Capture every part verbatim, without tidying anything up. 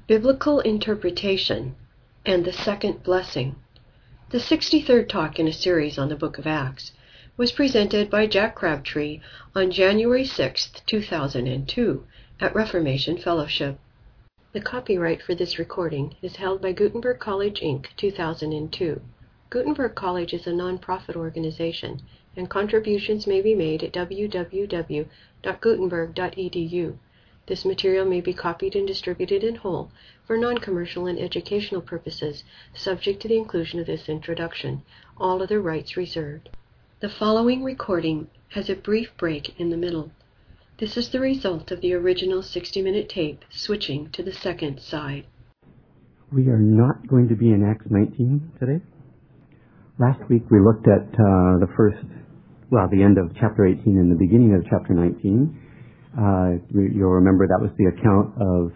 Biblical Interpretation and the Second Blessing. The sixty-third talk in a series on the Book of Acts was presented by Jack Crabtree on January sixth, two thousand two at Reformation Fellowship. The copyright for this recording is held by Gutenberg College, Incorporated, two thousand two. Gutenberg College is a non-profit organization, and contributions may be made at w w w dot gutenberg dot e d u. This material may be copied and distributed in whole for non-commercial and educational purposes, subject to the inclusion of this introduction. All other rights reserved. The following recording has a brief break in the middle. This is the result of the original sixty-minute tape switching to the second side. We are not going to be in Acts nineteen today. Last week we looked at uh, the first, well, the end of chapter eighteen and the beginning of chapter nineteen. Uh, you'll remember that was the account of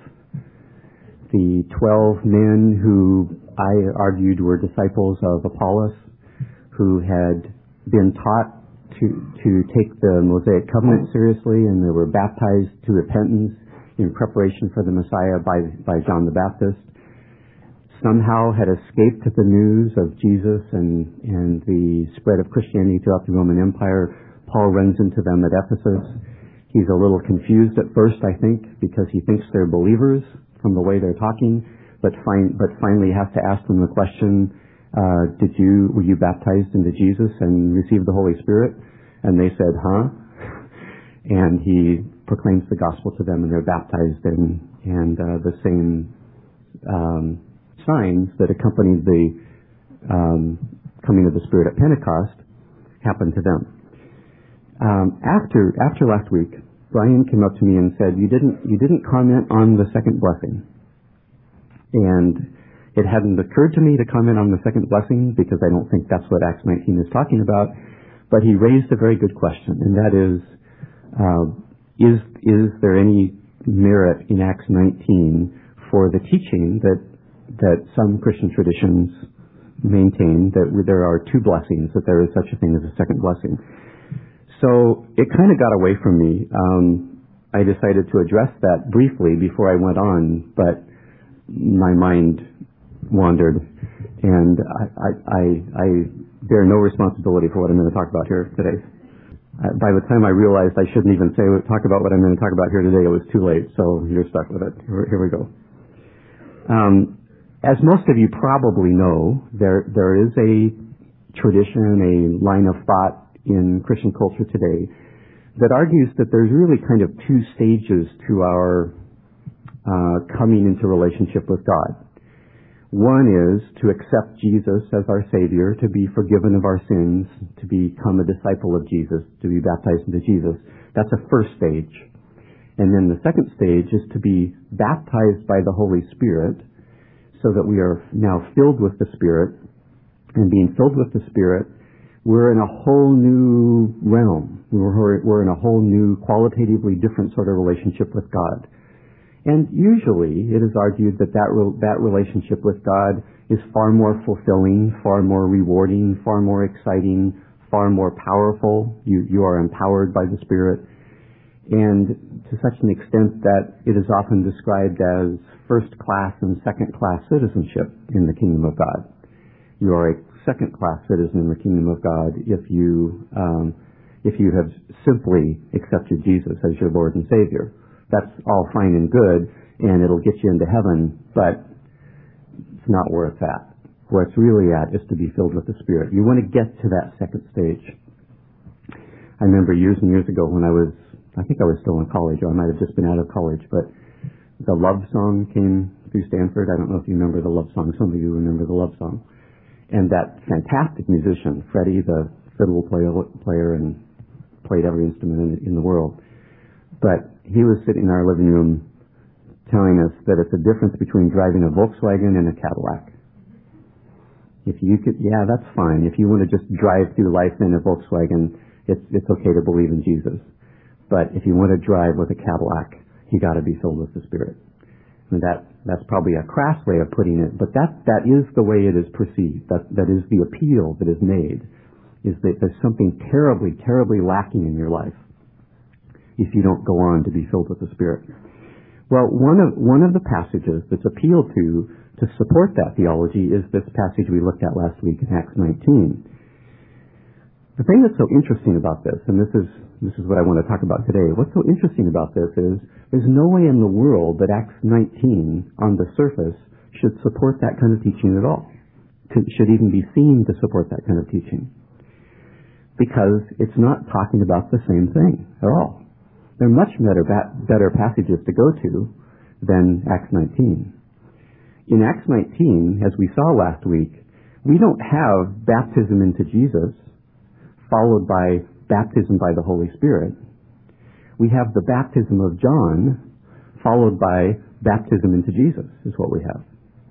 the twelve men who I argued were disciples of Apollos, who had been taught to to take the Mosaic covenant seriously, and they were baptized to repentance in preparation for the Messiah by by John the Baptist. Somehow had escaped the news of Jesus and and the spread of Christianity throughout the Roman Empire. Paul runs into them at Ephesus. He's a little confused at first, I think, because he thinks they're believers from the way they're talking, but find, but finally has to ask them the question, uh, did you, were you baptized into Jesus and received the Holy Spirit? And they said, huh? And he proclaims the gospel to them, and they're baptized, and, and uh, the same um, signs that accompanied the um, coming of the Spirit at Pentecost happened to them. Um, after after last week, Brian came up to me and said, "You didn't you didn't comment on the second blessing," and it hadn't occurred to me to comment on the second blessing because I don't think that's what Acts nineteen is talking about. But he raised a very good question, and that is, uh, is is there any merit in Acts nineteen for the teaching that that some Christian traditions maintain that there are two blessings, that there is such a thing as a second blessing? So it kind of got away from me. Um, I decided to address that briefly before I went on, but my mind wandered, and I, I, I, I bear no responsibility for what I'm going to talk about here today. Uh, by the time I realized I shouldn't even say talk about what I'm going to talk about here today, it was too late, so you're stuck with it. Here, here we go. Um, as most of you probably know, there there is a tradition, a line of thought in Christian culture today that argues that there's really kind of two stages to our uh, coming into relationship with God. One is to accept Jesus as our Savior, to be forgiven of our sins, to become a disciple of Jesus, to be baptized into Jesus. That's a first stage. And then the second stage is to be baptized by the Holy Spirit so that we are now filled with the Spirit. And being filled with the Spirit, we're in a whole new realm. We're, we're in a whole new, qualitatively different sort of relationship with God. And usually it is argued that that, re- that relationship with God is far more fulfilling, far more rewarding, far more exciting, far more powerful. You, you are empowered by the Spirit. And to such an extent that it is often described as first-class and second-class citizenship in the kingdom of God. You are a second-class citizen in the kingdom of God if you um, if you have simply accepted Jesus as your Lord and Savior. That's all fine and good, and it'll get you into heaven, but it's not where it's at. Where it's really at is to be filled with the Spirit. You want to get to that second stage. I remember years and years ago when I was, I think I was still in college, or I might have just been out of college, but the Love Song came through Stanford. I don't know if you remember the Love Song. Some of you remember the Love Song. And that fantastic musician, Freddie, the fiddle player, player and played every instrument in, in the world. But he was sitting in our living room telling us that it's a difference between driving a Volkswagen and a Cadillac. If you could, yeah, that's fine. If you want to just drive through life in a Volkswagen, it's, it's okay to believe in Jesus. But if you want to drive with a Cadillac, you got to be filled with the Spirit. And that, that's probably a crass way of putting it, but that, that is the way it is perceived. That, that is the appeal that is made, is that there's something terribly, terribly lacking in your life if you don't go on to be filled with the Spirit. Well, one of one of the passages that's appealed to to support that theology is this passage we looked at last week in Acts nineteen. The thing that's so interesting about this, and this is this is what I want to talk about today, what's so interesting about this is there's no way in the world that Acts nineteen on the surface should support that kind of teaching at all. Should even be seen to support that kind of teaching. Because it's not talking about the same thing at all. There are much better, better passages to go to than Acts nineteen. In Acts nineteen, as we saw last week, we don't have baptism into Jesus followed by baptism by the Holy Spirit. We have the baptism of John followed by baptism into Jesus is what we have.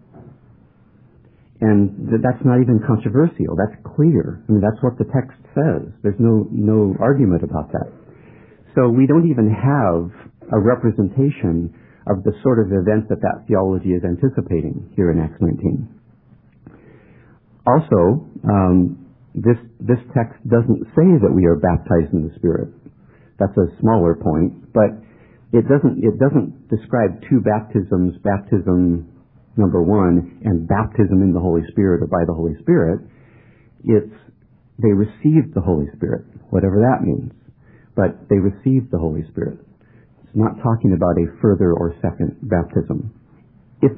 And th- that's not even controversial. That's clear. I mean, that's what the text says. There's no, no argument about that. So we don't even have a representation of the sort of event that that theology is anticipating here in Acts nineteen. Also, um, this this text doesn't say that we are baptized in the Spirit. That's a smaller point, but it doesn't it doesn't describe two baptisms, baptism number one and baptism in the Holy Spirit or by the Holy Spirit. It's they received the Holy Spirit, whatever that means, but they received the Holy Spirit. It's not talking about a further or second baptism. If,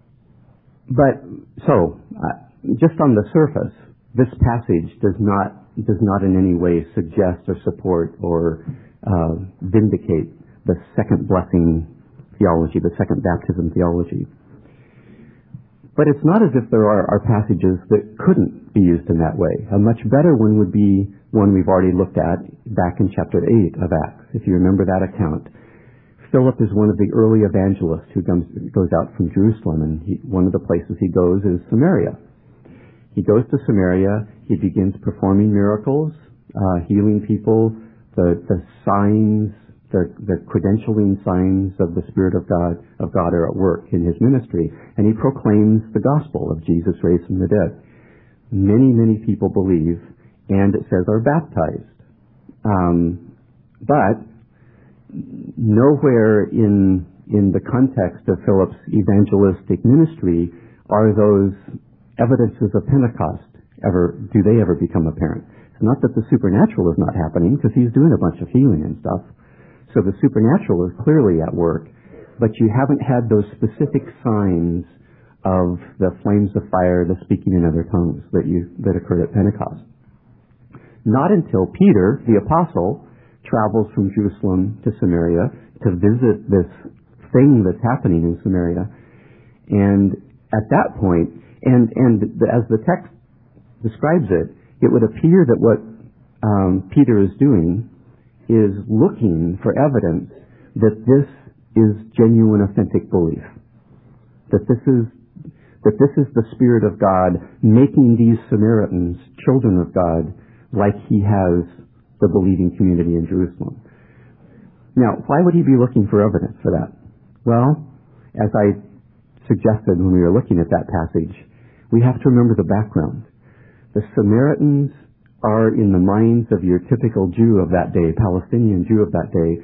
but so uh, just on the surface, this passage does not does not in any way suggest or support or uh, vindicate the second blessing theology, the second baptism theology. But it's not as if there are, are passages that couldn't be used in that way. A much better one would be one we've already looked at back in chapter eight of Acts, if you remember that account. Philip is one of the early evangelists who comes, goes out from Jerusalem, and he, one of the places he goes is Samaria. He goes to Samaria, he begins performing miracles, uh, healing people, the, the signs, the, the credentialing signs of the Spirit of God, of God are at work in his ministry, and he proclaims the gospel of Jesus raised from the dead. Many, many people believe, and it says are baptized. Um, but nowhere in, in the context of Philip's evangelistic ministry are those evidences of Pentecost ever, do they ever become apparent? It's not that the supernatural is not happening, because he's doing a bunch of healing and stuff. So the supernatural is clearly at work, but you haven't had those specific signs of the flames of fire, the speaking in other tongues that you, that occurred at Pentecost. Not until Peter, the apostle, travels from Jerusalem to Samaria to visit this thing that's happening in Samaria. And at that point, And, and the, as the text describes it, it would appear that what um, Peter is doing is looking for evidence that this is genuine, authentic belief. That this is that this is the Spirit of God making these Samaritans children of God, like He has the believing community in Jerusalem. Now, why would he be looking for evidence for that? Well, as I suggested when we were looking at that passage, we have to remember the background. The Samaritans are, in the minds of your typical Jew of that day, Palestinian Jew of that day,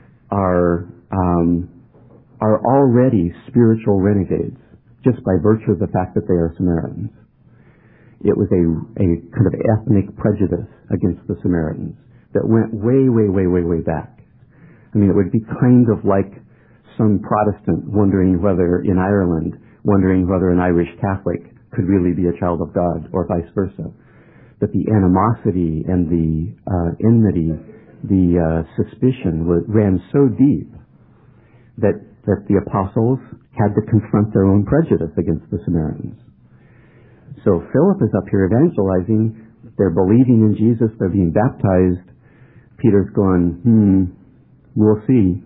are um, are already spiritual renegades, just by virtue of the fact that they are Samaritans. It was a, a kind of ethnic prejudice against the Samaritans that went way, way, way, way, way back. I mean, it would be kind of like some Protestant wondering whether, in Ireland, wondering whether an Irish Catholic could really be a child of God, or vice versa. That the animosity and the uh, enmity, the uh, suspicion was, ran so deep that, that the apostles had to confront their own prejudice against the Samaritans. So Philip is up here evangelizing, they're believing in Jesus, they're being baptized. Peter's going, hmm, we'll see.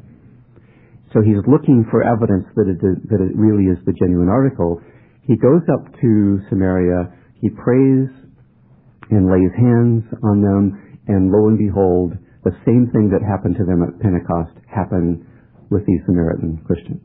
So he's looking for evidence that it, is, that it really is the genuine article. He goes up to Samaria, he prays and lays hands on them, and lo and behold, the same thing that happened to them at Pentecost happened with these Samaritan Christians.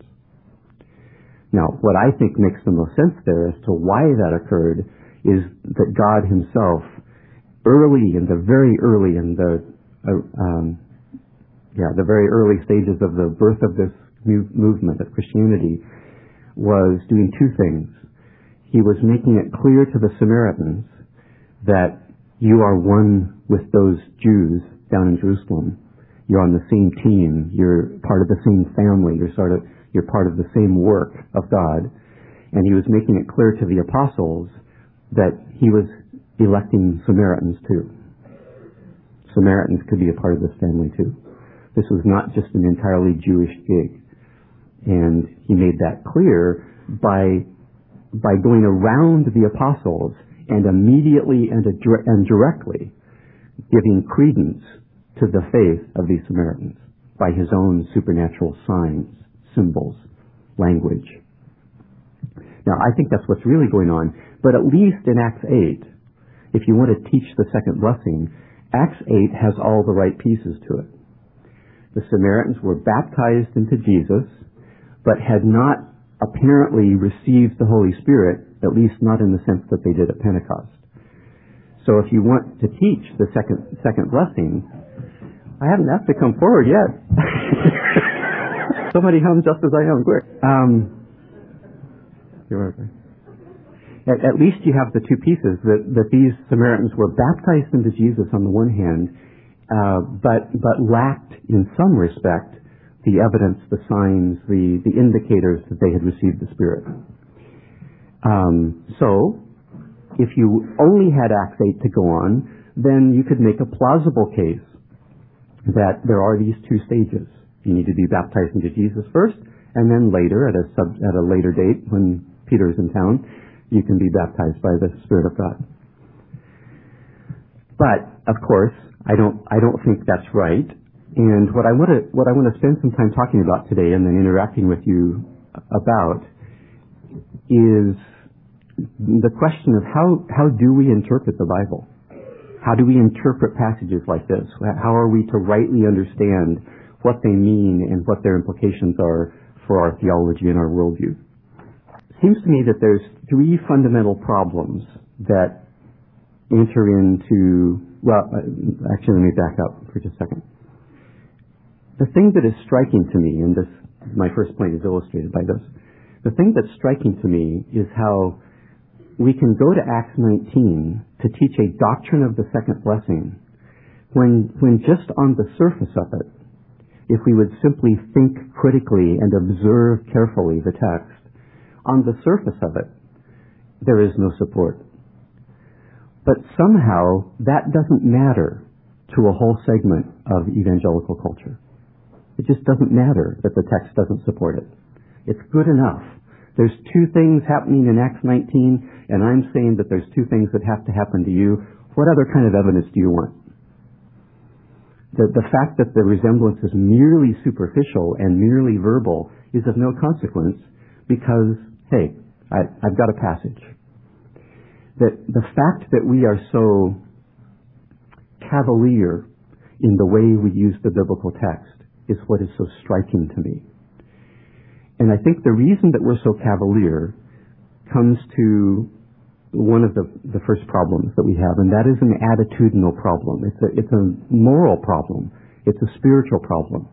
Now, what I think makes the most sense there as to why that occurred is that God himself, early in the very early in the uh, um, yeah the very early stages of the birth of this move, movement of Christianity was doing two things. He was making it clear to the Samaritans that you are one with those Jews down in Jerusalem. You're on the same team. You're part of the same family. You're sort of, you're part of the same work of God. And he was making it clear to the apostles that he was electing Samaritans too. Samaritans could be a part of this family too. This was not just an entirely Jewish gig. And he made that clear by, by going around the apostles and immediately and, and directly giving credence to the faith of these Samaritans by his own supernatural signs, symbols, language. Now, I think that's what's really going on. But at least in Acts eight, if you want to teach the second blessing, Acts eight has all the right pieces to it. The Samaritans were baptized into Jesus, but had not apparently received the Holy Spirit, at least not in the sense that they did at Pentecost. So if you want to teach the second second blessing, I haven't asked to come forward yet. Somebody hum just as I am, quick. Um, at, at least you have the two pieces, that, that these Samaritans were baptized into Jesus on the one hand, uh, but, but lacked in some respect the evidence, the signs, the, the indicators that they had received the Spirit. Um, so, if you only had Acts eight to go on, then you could make a plausible case that there are these two stages. You need to be baptized into Jesus first, and then later, at a sub, at a later date, when Peter's in town, you can be baptized by the Spirit of God. But, of course, I don't, I don't think that's right. And what I want to, what I want to spend some time talking about today and then interacting with you about is the question of how, how do we interpret the Bible? How do we interpret passages like this? How are we to rightly understand what they mean and what their implications are for our theology and our worldview? It seems to me that there's three fundamental problems that enter into, well, actually let me back up for just a second. The thing that is striking to me, and this, my first point is illustrated by this, the thing that's striking to me is how we can go to Acts nineteen to teach a doctrine of the second blessing when, when just on the surface of it, if we would simply think critically and observe carefully the text, on the surface of it, there is no support. But somehow that doesn't matter to a whole segment of evangelical culture. It just doesn't matter that the text doesn't support it. It's good enough. There's two things happening in Acts nineteen, and I'm saying that there's two things that have to happen to you. What other kind of evidence do you want? The, the fact that the resemblance is merely superficial and merely verbal is of no consequence because, hey, I, I've got a passage. That the fact that we are so cavalier in the way we use the biblical text is what is so striking to me. And I think the reason that we're so cavalier comes to one of the, the first problems that we have, and that is an attitudinal problem. It's a, it's a moral problem. It's a spiritual problem.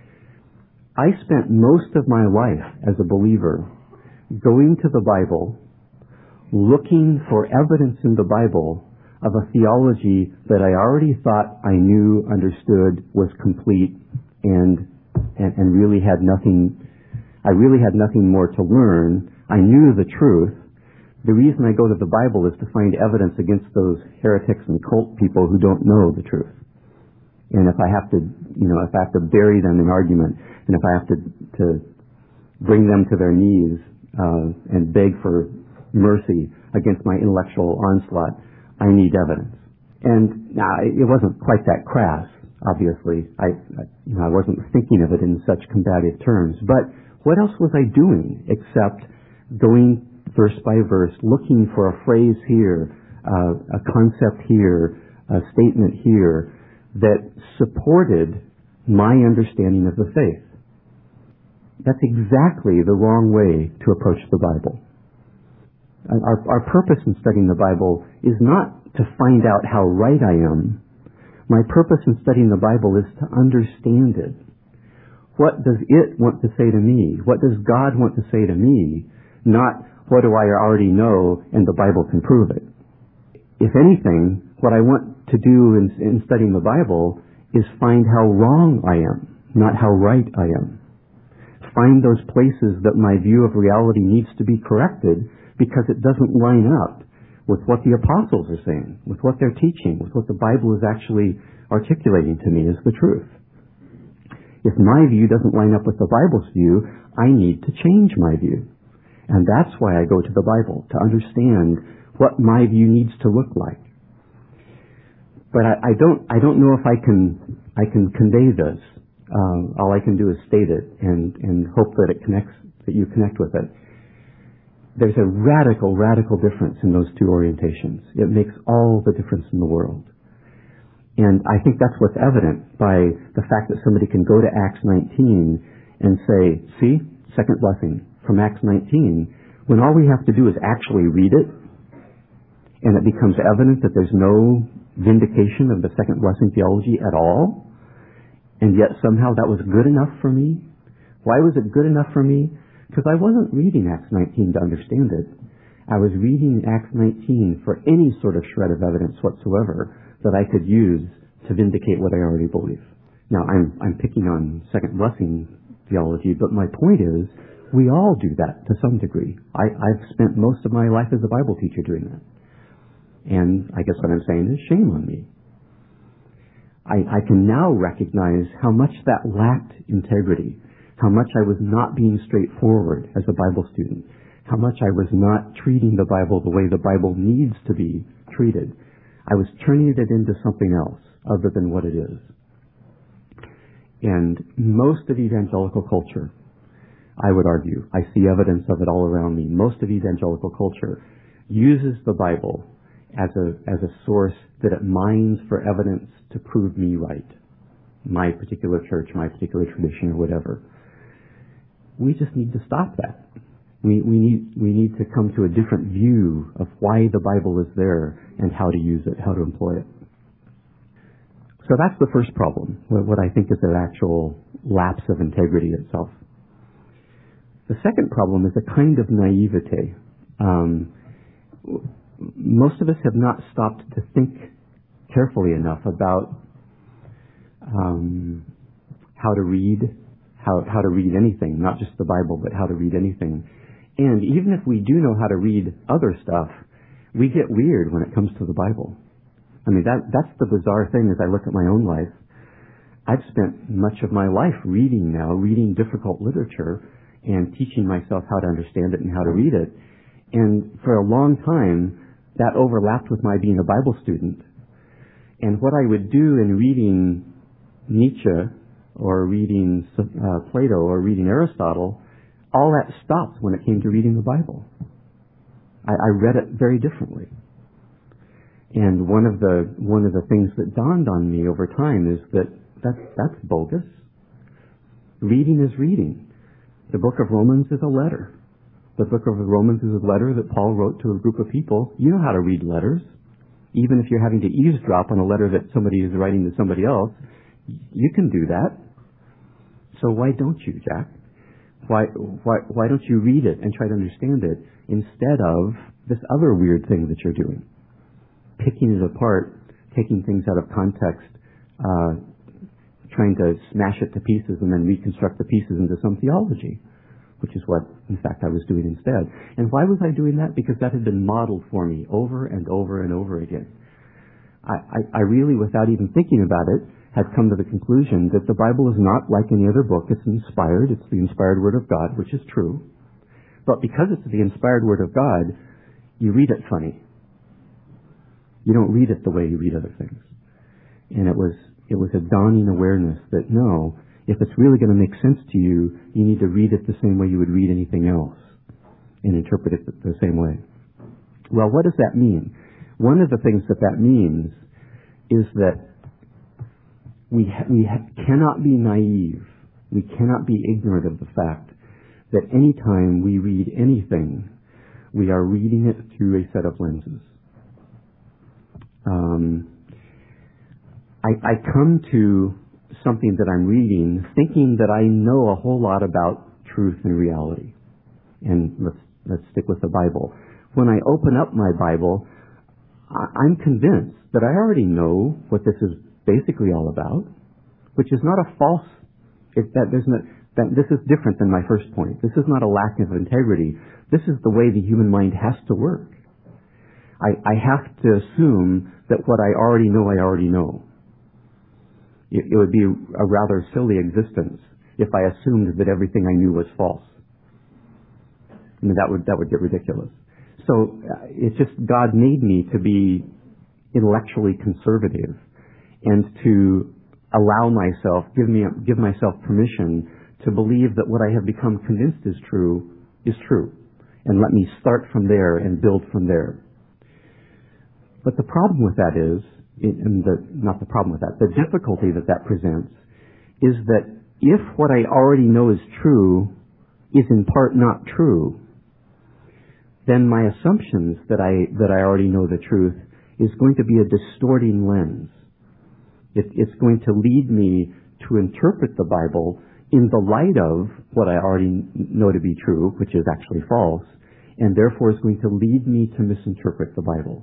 I spent most of my life as a believer going to the Bible, looking for evidence in the Bible of a theology that I already thought I knew, understood, was complete, and, and, and really had nothing I really had nothing more to learn. I knew the truth. The reason I go to the Bible is to find evidence against those heretics and cult people who don't know the truth. And if I have to, you know, if I have to bury them in argument, and if I have to, to bring them to their knees uh, and beg for mercy against my intellectual onslaught, I need evidence. And now it wasn't quite that crass, obviously. I, I, you know, I wasn't thinking of it in such combative terms, but what else was I doing except going verse by verse, looking for a phrase here, uh, a concept here, a statement here that supported my understanding of the faith? That's exactly the wrong way to approach the Bible. Our, our purpose in studying the Bible is not to find out how right I am. My purpose in studying the Bible is to understand it. what does it want to say to me? What does God want to say to me? Not what do I already know and the Bible can prove it. If anything, what I want to do in, in studying the Bible is find how wrong I am, not how right I am. Find those places that my view of reality needs to be corrected because it doesn't line up with what the apostles are saying, with what they're teaching, with what the Bible is actually articulating to me as the truth. If my view doesn't line up with the Bible's view, I need to change my view. And that's why I go to the Bible, to understand what my view needs to look like. But I, I don't I don't know if I can I can convey this. Um, all I can do is state it and, and hope that it connects, that you connect with it. There's a radical, radical difference in those two orientations. It makes all the difference in the world. And I think that's what's evident by the fact that somebody can go to Acts nineteen and say, see, second blessing from Acts nineteen, when all we have to do is actually read it, and it becomes evident that there's no vindication of the second blessing theology at all, and yet somehow that was good enough for me. Why was it good enough for me? Because I wasn't reading Acts nineteen to understand it. I was reading Acts nineteen for any sort of shred of evidence whatsoever that I could use to vindicate what I already believe. Now, I'm, I'm picking on second blessing theology, but my point is, we all do that to some degree. I, I've spent most of my life as a Bible teacher doing that. And I guess what I'm saying is, shame on me. I, I can now recognize how much that lacked integrity, how much I was not being straightforward as a Bible student, how much I was not treating the Bible the way the Bible needs to be treated. I was turning it into something else other than what it is. And most of evangelical culture, I would argue, I see evidence of it all around me, most of evangelical culture uses the Bible as a, as a source that it mines for evidence to prove me right. My particular church, my particular tradition, or whatever. We just need to stop that. We, we need, we need to come to a different view of why the Bible is there and how to use it, how to employ it. So that's the first problem, what I think is an actual lapse of integrity itself. The second problem is a kind of naivete. Um, most of us have not stopped to think carefully enough about um, how to read, how, how to read anything, not just the Bible, but how to read anything. And even if we do know how to read other stuff, we get weird when it comes to the Bible. I mean, that that's the bizarre thing as I look at my own life. I've spent much of my life reading now, reading difficult literature and teaching myself how to understand it and how to read it. And for a long time, that overlapped with my being a Bible student. And what I would do in reading Nietzsche or reading uh, Plato or reading Aristotle, all that stopped when it came to reading the Bible. I, I read it very differently. And one of the one of the things that dawned on me over time is that that's, that's bogus. Reading is reading. The book of Romans is a letter. The book of Romans is a letter that Paul wrote to a group of people. You know how to read letters. Even if you're having to eavesdrop on a letter that somebody is writing to somebody else, you can do that. So why don't you, Jack? Why, why, why don't you read it and try to understand it instead of this other weird thing that you're doing? Picking it apart, taking things out of context, uh, trying to smash it to pieces and then reconstruct the pieces into some theology, which is what, in fact, I was doing instead. And why was I doing that? Because that had been modeled for me over and over and over again. I, I, I really, without even thinking about it, had come to the conclusion that the Bible is not like any other book. It's inspired. It's the inspired Word of God, which is true. But because it's the inspired Word of God, you read it funny. You don't read it the way you read other things. And it was it was a dawning awareness that no, if it's really going to make sense to you, you need to read it the same way you would read anything else and interpret it the same way. Well, what does that mean? One of the things that that means is that we ha- we ha- cannot be naive. We cannot be ignorant of the fact that any time we read anything, we are reading it through a set of lenses. Um, I, I come to something that I'm reading thinking that I know a whole lot about truth and reality. And let's, let's stick with the Bible. When I open up my Bible, I'm convinced that I already know what this is basically all about, which is not a false, it, that there's not, that this is different than my first point. This is not a lack of integrity. This is the way the human mind has to work. I, I have to assume that what I already know, I already know. It, it would be a rather silly existence if I assumed that everything I knew was false. I mean, that would, that would get ridiculous. So uh, it's just God made me to be intellectually conservative and to allow myself, give me, give myself permission to believe that what I have become convinced is true is true. And let me start from there and build from there. But the problem with that is, and the, not the problem with that, the difficulty that that presents is that if what I already know is true is in part not true, then my assumptions that I, that I already know the truth is going to be a distorting lens. It, it's going to lead me to interpret the Bible in the light of what I already know to be true, which is actually false, and therefore is going to lead me to misinterpret the Bible.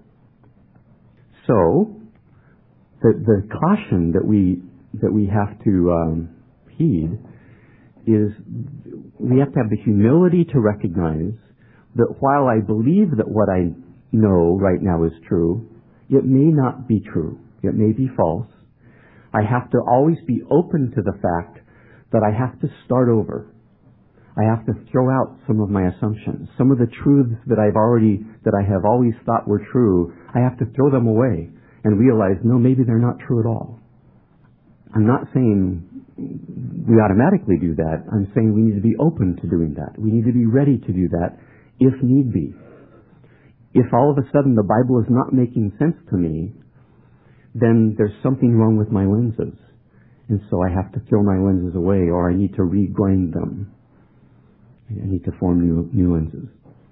So, the, the caution that we, that we have to um, heed is we have to have the humility to recognize that while I believe that what I know right now is true, it may not be true. It may be false. I have to always be open to the fact that I have to start over. I have to throw out some of my assumptions. Some of the truths that I've already, that I have always thought were true, I have to throw them away and realize, no, maybe they're not true at all. I'm not saying we automatically do that. I'm saying we need to be open to doing that. We need to be ready to do that if need be. If all of a sudden the Bible is not making sense to me, then there's something wrong with my lenses. And so I have to throw my lenses away, or I need to regrind them. I need to form new, new lenses.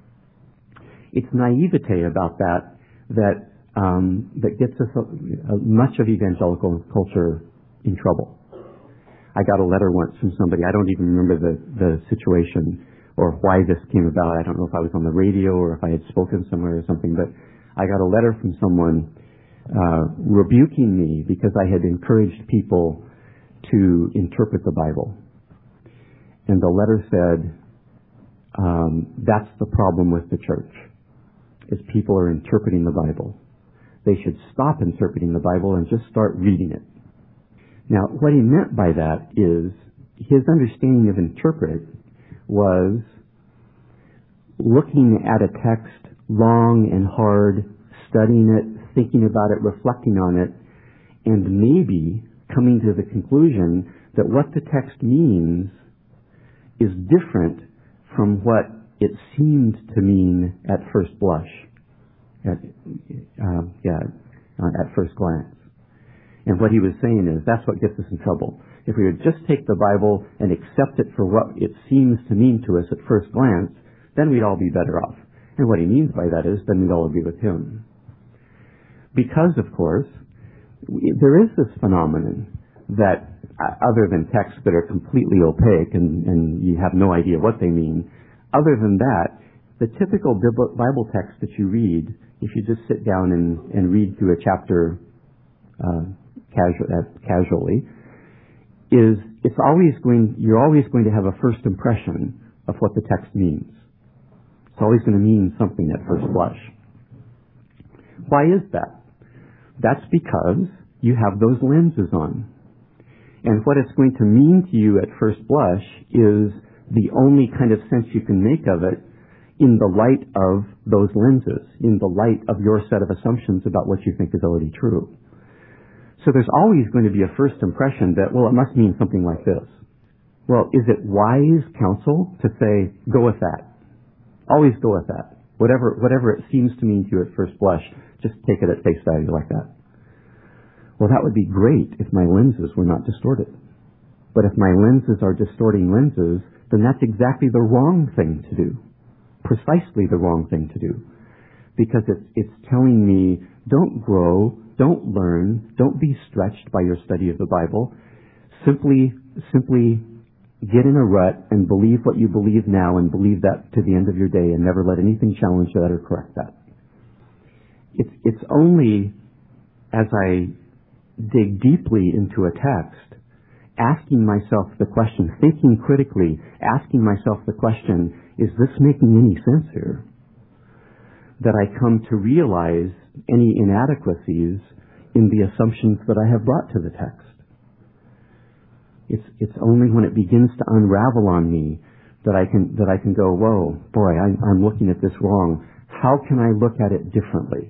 It's naivete about that that um, that gets us a, a, much of evangelical culture in trouble. I got a letter once from somebody. I don't even remember the, the situation or why this came about. I don't know if I was on the radio or if I had spoken somewhere or something, but I got a letter from someone uh, rebuking me because I had encouraged people to interpret the Bible. And the letter said, um, that's the problem with the church, is people are interpreting the Bible. They should stop interpreting the Bible and just start reading it. Now, what he meant by that is his understanding of interpret was looking at a text long and hard, studying it, thinking about it, reflecting on it, and maybe coming to the conclusion that what the text means is different from what it seemed to mean at first blush, at, uh, yeah, uh, at first glance. And what he was saying is that's what gets us in trouble. If we would just take the Bible and accept it for what it seems to mean to us at first glance, then we'd all be better off. And what he means by that is then we'd all agree with him. Because, of course, there is this phenomenon that, uh, other than texts that are completely opaque and, and you have no idea what they mean, other than that, the typical Bible text that you read, if you just sit down and, and read through a chapter uh, casual, uh, casually, is it's always going, you're always going to have a first impression of what the text means. It's always going to mean something at first blush. Why is that? That's because you have those lenses on. And what it's going to mean to you at first blush is the only kind of sense you can make of it in the light of those lenses, in the light of your set of assumptions about what you think is already true. So there's always going to be a first impression that, well, it must mean something like this. Well, is it wise counsel to say, go with that? Always go with that. Whatever, whatever it seems to mean to you at first blush, just take it at face value like that. Well, that would be great if my lenses were not distorted. But if my lenses are distorting lenses, then that's exactly the wrong thing to do. Precisely the wrong thing to do. Because it's, it's telling me, don't grow, don't learn, don't be stretched by your study of the Bible. simply, simply get in a rut and believe what you believe now and believe that to the end of your day and never let anything challenge that or correct that. It's, it's only as I dig deeply into a text, asking myself the question, thinking critically, asking myself the question, is this making any sense here? That I come to realize any inadequacies in the assumptions that I have brought to the text. It's, it's only when it begins to unravel on me that I can, that I can go, whoa, boy, I, I'm looking at this wrong. How can I look at it differently?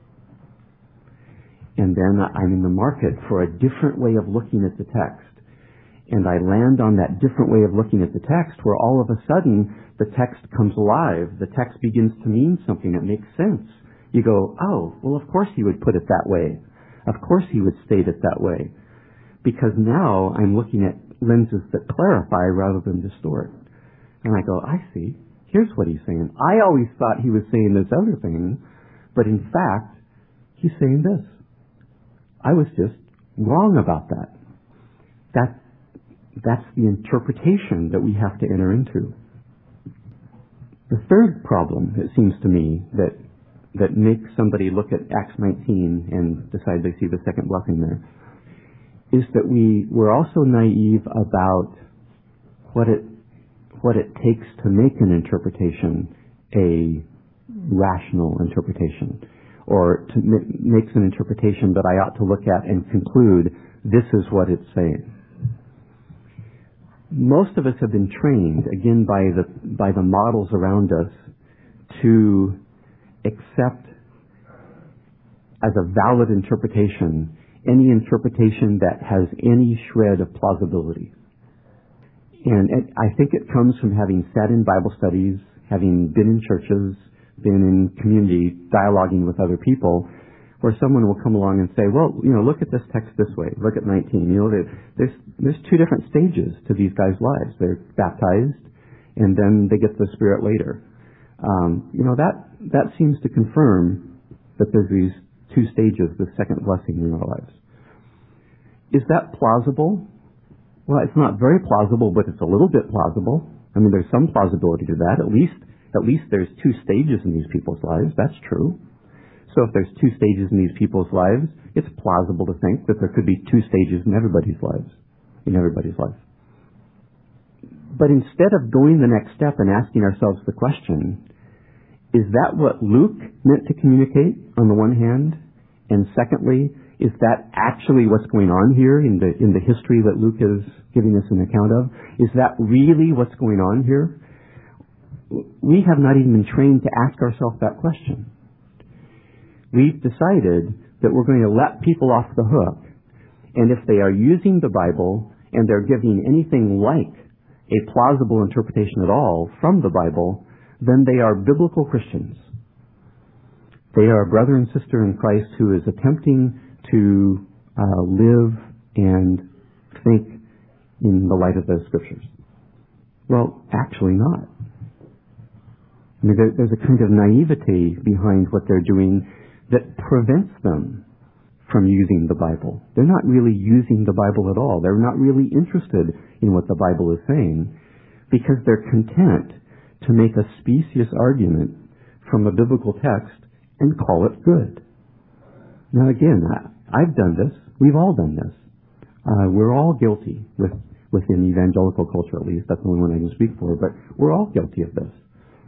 And then I'm in the market for a different way of looking at the text. And I land on that different way of looking at the text where all of a sudden the text comes alive. The text begins to mean something that makes sense. You go, oh, well, of course he would put it that way. Of course he would state it that way. Because now I'm looking at lenses that clarify rather than distort. And I go, I see. Here's what he's saying. I always thought he was saying this other thing, but in fact, he's saying this. I was just wrong about that. That, that's the interpretation that we have to enter into. The third problem, it seems to me, that, that makes somebody look at Acts nineteen and decide they see the second blessing there, is that we were also naive about what it what it takes to make an interpretation a rational interpretation, or to m- makes an interpretation that I ought to look at and conclude this is what it's saying. Most of us have been trained, again by the by the models around us, to accept as a valid interpretation any interpretation that has any shred of plausibility. And it, I think it comes from having sat in Bible studies, having been in churches, been in community, dialoguing with other people, where someone will come along and say, well, you know, look at this text this way. Look at nineteen. You know, there's, there's two different stages to these guys' lives. They're baptized, and then they get the Spirit later. Um, you know, that, that seems to confirm that there's these two stages, the second blessing in our lives. Is that plausible? Well, it's not very plausible, but it's a little bit plausible. I mean, there's some plausibility to that. At least, at least there's two stages in these people's lives. That's true. So if there's two stages in these people's lives, it's plausible to think that there could be two stages in everybody's lives, in everybody's life. But instead of going the next step and asking ourselves the question, is that what Luke meant to communicate on the one hand? And secondly, is that actually what's going on here in the in the history that Luke is giving us an account of? Is that really what's going on here? We have not even been trained to ask ourselves that question. We've decided that we're going to let people off the hook, and if they are using the Bible and they're giving anything like a plausible interpretation at all from the Bible, then they are biblical Christians. They are a brother and sister in Christ who is attempting to uh, live and think in the light of the Scriptures. Well, actually not. I mean, there, there's a kind of naivety behind what they're doing that prevents them from using the Bible. They're not really using the Bible at all. They're not really interested in what the Bible is saying because they're content to make a specious argument from a biblical text and call it good. Now again, I, I've done this. We've all done this. Uh, we're all guilty, with, within evangelical culture at least. That's the only one I can speak for, but we're all guilty of this.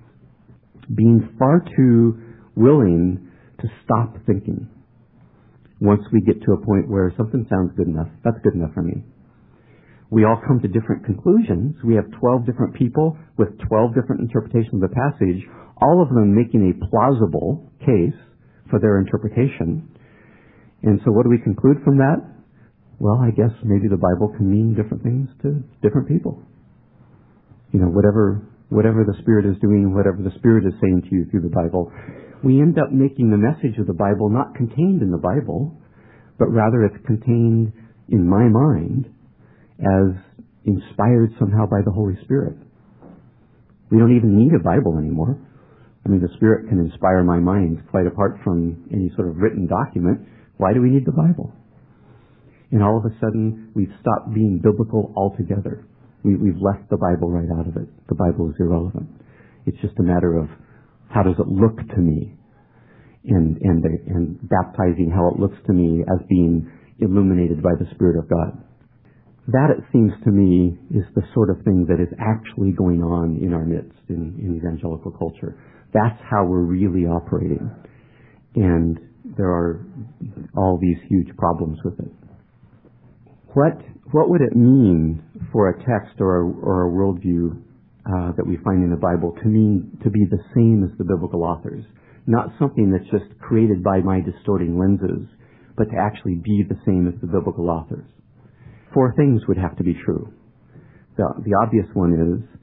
Being far too willing to stop thinking. Once we get to a point where something sounds good enough, that's good enough for me. We all come to different conclusions. We have twelve different people with twelve different interpretations of the passage, all of them making a plausible case for their interpretation. And so what do we conclude from that? Well, I guess maybe the Bible can mean different things to different people. You know, whatever whatever the Spirit is doing, whatever the Spirit is saying to you through the Bible, we end up making the message of the Bible not contained in the Bible, but rather it's contained in my mind as inspired somehow by the Holy Spirit. We don't even need a Bible anymore. I mean, the Spirit can inspire my mind quite apart from any sort of written document. Why do we need the Bible? And all of a sudden, we've stopped being biblical altogether. We, we've left the Bible right out of it. The Bible is irrelevant. It's just a matter of how does it look to me, and and and baptizing how it looks to me as being illuminated by the Spirit of God. That, it seems to me, is the sort of thing that is actually going on in our midst in, in evangelical culture. That's how we're really operating. And there are all these huge problems with it. What what would it mean for a text or a, or a worldview uh, that we find in the Bible to mean to be the same as the biblical authors? Not something that's just created by my distorting lenses, but to actually be the same as the biblical authors. Four things would have to be true. The, the obvious one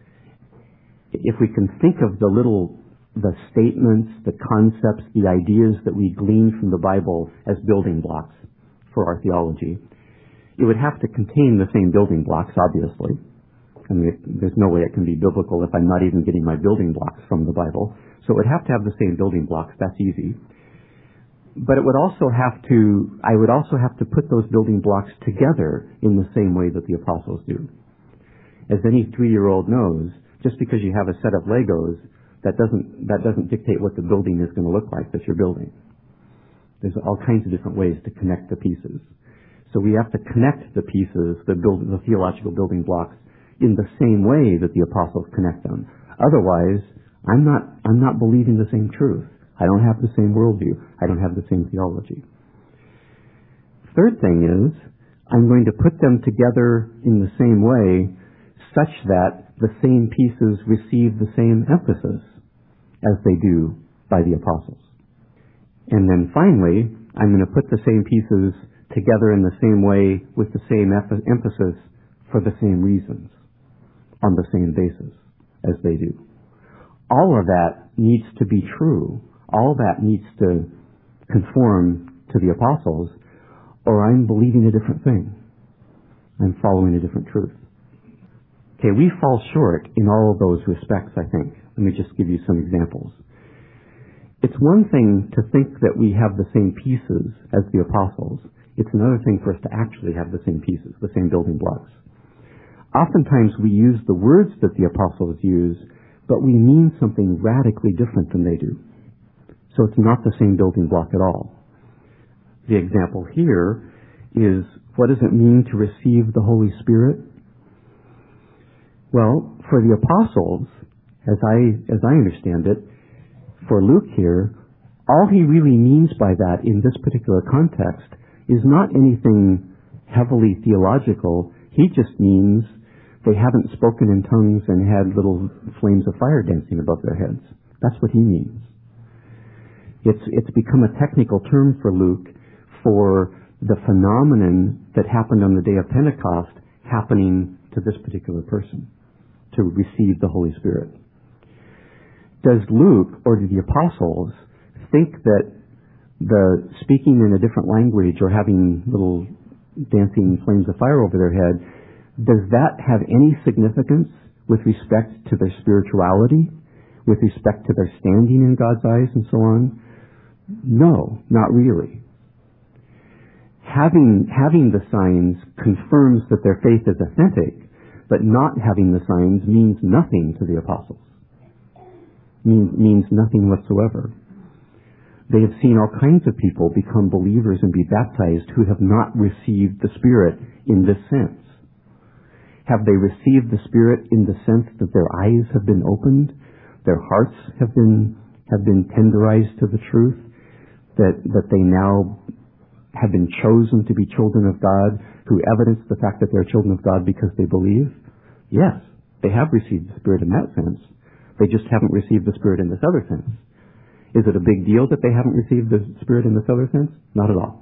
is, if we can think of the little, the statements, the concepts, the ideas that we glean from the Bible as building blocks for our theology, it would have to contain the same building blocks, obviously. I mean, it, there's no way it can be biblical if I'm not even getting my building blocks from the Bible. So it would have to have the same building blocks. That's easy. But it would also have to, I would also have to put those building blocks together in the same way that the apostles do. As any three-year-old knows, just because you have a set of Legos, that doesn't, that doesn't dictate what the building is going to look like that you're building. There's all kinds of different ways to connect the pieces. So we have to connect the pieces, the, build, the theological building blocks, in the same way that the apostles connect them. Otherwise, I'm not, I'm not believing the same truth. I don't have the same worldview. I don't have the same theology. Third thing is, I'm going to put them together in the same way such that the same pieces receive the same emphasis as they do by the apostles. And then finally, I'm going to put the same pieces together in the same way with the same emphasis for the same reasons, on the same basis as they do. All of that needs to be true. All that needs to conform to the apostles, or I'm believing a different thing. I'm following a different truth. Okay, we fall short in all of those respects, I think. Let me just give you some examples. It's one thing to think that we have the same pieces as the apostles. It's another thing for us to actually have the same pieces, the same building blocks. Oftentimes we use the words that the apostles use, but we mean something radically different than they do. So it's not the same building block at all. The example here is, what does it mean to receive the Holy Spirit? Well, for the apostles, as I, as I understand it, for Luke here, all he really means by that in this particular context is not anything heavily theological. He just means they haven't spoken in tongues and had little flames of fire dancing above their heads. That's what he means. It's, it's become a technical term for Luke for the phenomenon that happened on the day of Pentecost happening to this particular person, to receive the Holy Spirit. Does Luke, or do the apostles, think that the speaking in a different language or having little dancing flames of fire over their head, does that have any significance with respect to their spirituality, with respect to their standing in God's eyes and so on? No, not really. Having, having the signs confirms that their faith is authentic, but not having the signs means nothing to the apostles. Means, means nothing whatsoever. They have seen all kinds of people become believers and be baptized who have not received the Spirit in this sense. Have they received the Spirit in the sense that their eyes have been opened, their hearts have been have been tenderized to the truth, that that they now have been chosen to be children of God, who evidence the fact that they're children of God because they believe? Yes, they have received the Spirit in that sense. They just haven't received the Spirit in this other sense. Is it a big deal that they haven't received the Spirit in this other sense? Not at all.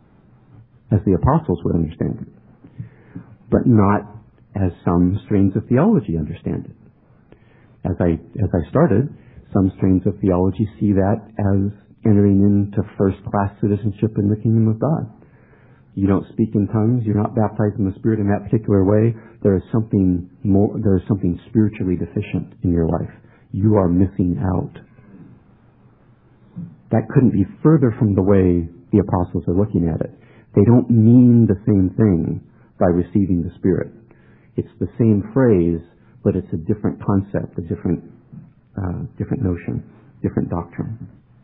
As the apostles would understand it. But not as some strains of theology understand it. As I, as I started, some strains of theology see that as entering into first-class citizenship in the kingdom of God. You don't speak in tongues, you're not baptized in the Spirit in that particular way, there is something more, there is something spiritually deficient in your life. You are missing out. That couldn't be further from the way the apostles are looking at it. They don't mean the same thing by receiving the Spirit. It's the same phrase, but it's a different concept, a different, uh, different notion, different doctrine.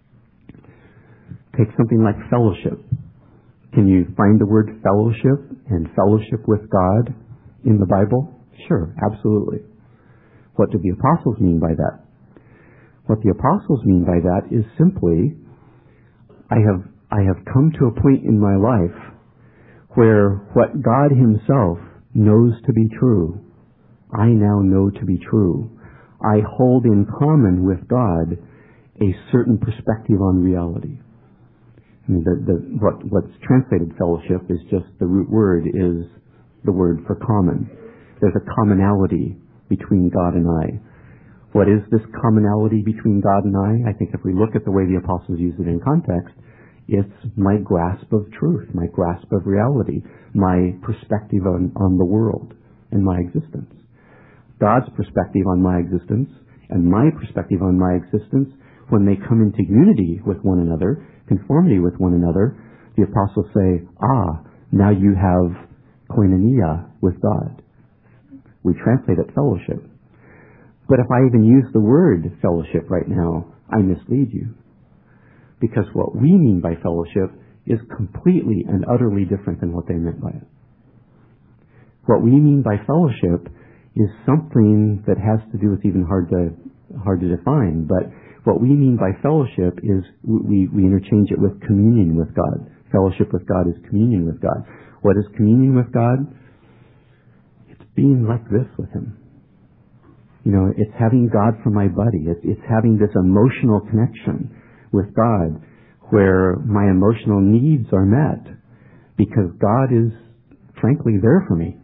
Take something like fellowship. Can you find the word fellowship and fellowship with God in the Bible? Sure, absolutely. What do the apostles mean by that? What the apostles mean by that is simply, I have, I have come to a point in my life where what God Himself knows to be true, I now know to be true. I hold in common with God a certain perspective on reality. I mean, the, the, what, what's translated fellowship is just, the root word is the word for common. There's a commonality between God and I. What is this commonality between God and I? I think if we look at the way the apostles use it in context, it's my grasp of truth, my grasp of reality, my perspective on, on the world and my existence. God's perspective on my existence and my perspective on my existence, when they come into unity with one another, conformity with one another, the apostles say, ah, now you have koinonia with God. We translate it fellowship. But if I even use the word fellowship right now, I mislead you. Because what we mean by fellowship is completely and utterly different than what they meant by it. What we mean by fellowship is something that has to do, it's even hard to, hard to define, but what we mean by fellowship is we, we interchange it with communion with God. Fellowship with God is communion with God. What is communion with God? It's being like this with Him. You know, it's having God for my buddy. It's, it's having this emotional connection with God where my emotional needs are met because God is, frankly, there for me.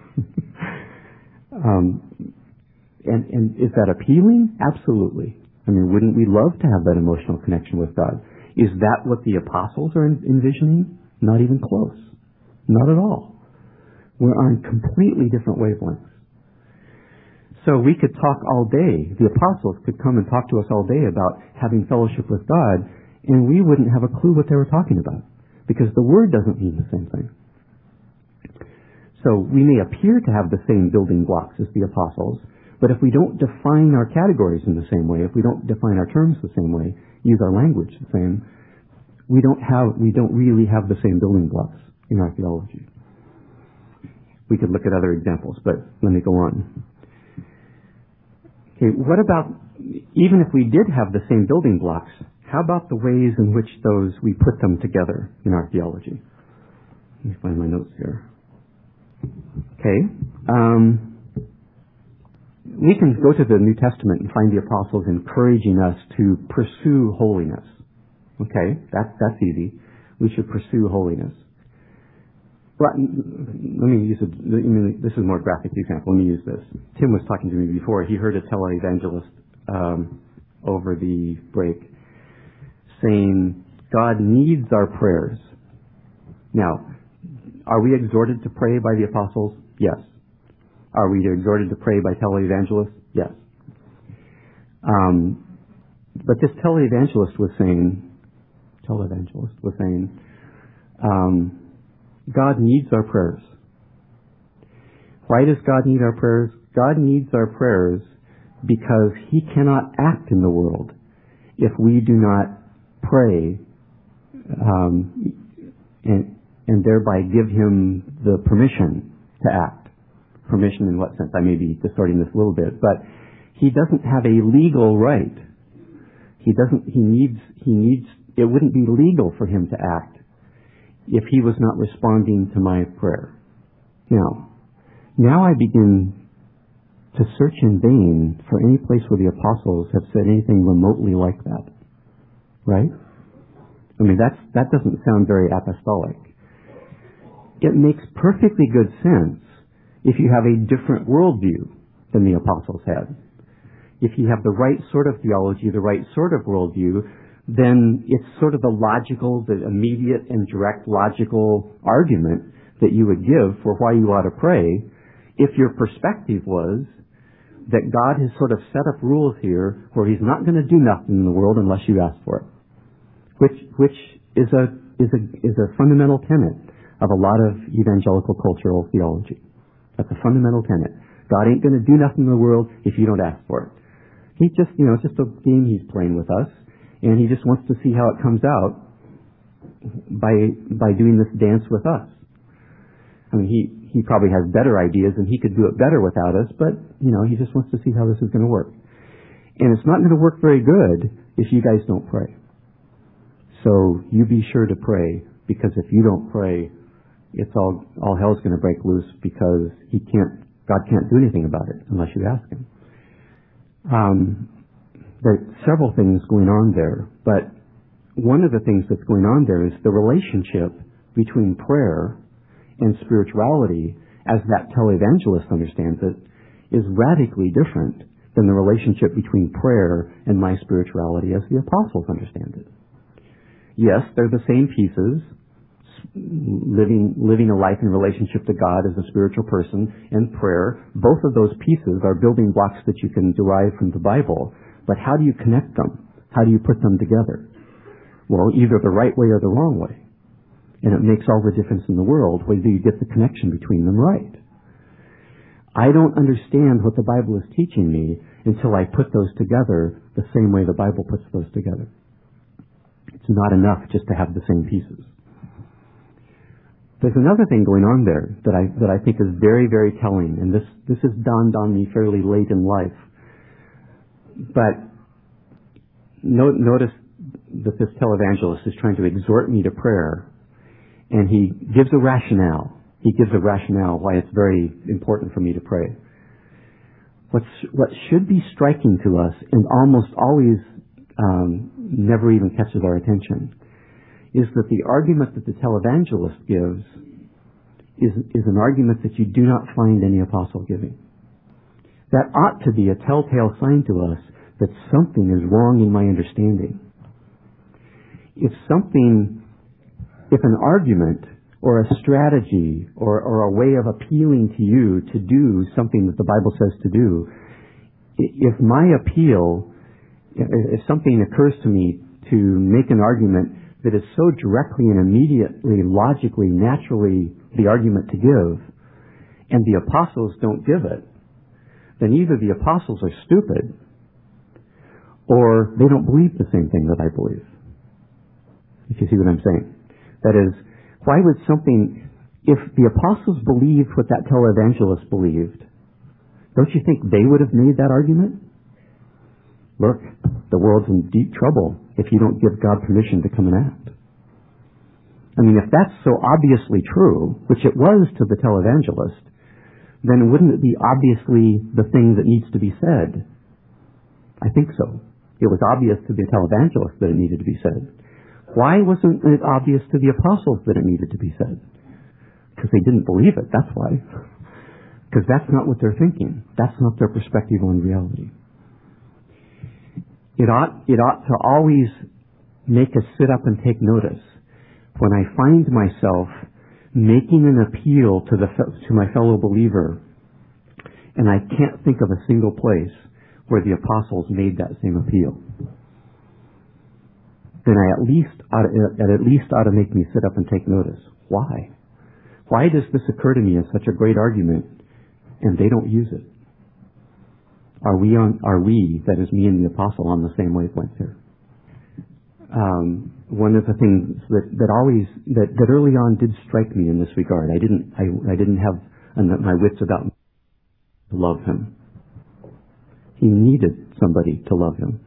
um, and, and is that appealing? Absolutely. I mean, wouldn't we love to have that emotional connection with God? Is that what the apostles are envisioning? Not even close. Not at all. We're on completely different wavelengths. So we could talk all day. The apostles could come and talk to us all day about having fellowship with God, and we wouldn't have a clue what they were talking about because the word doesn't mean the same thing. So we may appear to have the same building blocks as the apostles, but if we don't define our categories in the same way, if we don't define our terms the same way, use our language the same, we don't have, we don't really have the same building blocks in our theology. We could look at other examples, but let me go on. Okay, what about, even if we did have the same building blocks, how about the ways in which those, we put them together in our theology? Let me find my notes here. Okay, um, we can go to the New Testament and find the apostles encouraging us to pursue holiness. Okay, that, that's easy. We should pursue holiness. But let me use a, I mean, this is a more graphic example. Let me use this. Tim was talking to me before. He heard a televangelist um, over the break saying, God needs our prayers. Now, are we exhorted to pray by the apostles? Yes. Are we exhorted to pray by televangelists? Yes. Um, but this televangelist was saying, televangelist was saying, um, God needs our prayers. Why does God need our prayers? God needs our prayers because He cannot act in the world if we do not pray um, and, and thereby give Him the permission to act. Permission in what sense? I may be distorting this a little bit, but He doesn't have a legal right. He doesn't, he needs, he needs, it wouldn't be legal for Him to act if He was not responding to my prayer. Now, now I begin to search in vain for any place where the apostles have said anything remotely like that. Right? I mean, that's, that doesn't sound very apostolic. It makes perfectly good sense if you have a different worldview than the apostles had. If you have the right sort of theology, the right sort of worldview, then it's sort of the logical, the immediate and direct logical argument that you would give for why you ought to pray if your perspective was that God has sort of set up rules here where He's not going to do nothing in the world unless you ask for it. Which, which is a, is a, is a fundamental tenet of a lot of evangelical cultural theology. That's a fundamental tenet. God ain't going to do nothing in the world if you don't ask for it. He just, you know, it's just a game he's playing with us, and he just wants to see how it comes out by by doing this dance with us. I mean, he, he probably has better ideas and he could do it better without us, but, you know, he just wants to see how this is going to work. And it's not going to work very good if you guys don't pray. So you be sure to pray, because if you don't pray, it's all, all hell's going to break loose, because he can't, God can't do anything about it unless you ask him. Um, there are several things going on there, but one of the things that's going on there is the relationship between prayer and spirituality, as that televangelist understands it, is radically different than the relationship between prayer and my spirituality as the apostles understand it. Yes, they're the same pieces, living living a life in relationship to God as a spiritual person, and prayer. Both of those pieces are building blocks that you can derive from the Bible, but how do you connect them? How do you put them together? Well, either the right way or the wrong way. And it makes all the difference in the world whether you get the connection between them right. I don't understand what the Bible is teaching me until I put those together the same way the Bible puts those together. It's not enough just to have the same pieces. There's another thing going on there that I that I think is very, very telling, and this, this has dawned on me fairly late in life. But no, notice that this televangelist is trying to exhort me to prayer, and he gives a rationale. He gives a rationale why it's very important for me to pray. What's, what should be striking to us, and almost always um, never even catches our attention, is that the argument that the televangelist gives is, is an argument that you do not find any apostle giving. That ought to be a telltale sign to us that something is wrong in my understanding. If something, if an argument or a strategy or, or a way of appealing to you to do something that the Bible says to do, if my appeal, if something occurs to me to make an argument that is so directly and immediately, logically, naturally the argument to give, and the apostles don't give it, then either the apostles are stupid or they don't believe the same thing that I believe. If you see what I'm saying. That is, why would something, if the apostles believed what that televangelist believed, don't you think they would have made that argument? Look, the world's in deep trouble if you don't give God permission to come and act. I mean, if that's so obviously true, which it was to the televangelist, then wouldn't it be obviously the thing that needs to be said? I think so. It was obvious to the televangelist that it needed to be said. Why wasn't it obvious to the apostles that it needed to be said? Because they didn't believe it, that's why. Because that's not what they're thinking. That's not their perspective on reality. It ought, it ought to always make us sit up and take notice when I find myself making an appeal to the to my fellow believer, and I can't think of a single place where the apostles made that same appeal. Then I at least ought to, it at least ought to make me sit up and take notice. Why? Why does this occur to me as such a great argument, and they don't use it? Are we on? Are we, that is me and the apostle, on the same wavelength here? Um, one of the things that, that always that, that early on did strike me in this regard, I didn't I, I didn't have my wits about me to love him. He needed somebody to love him,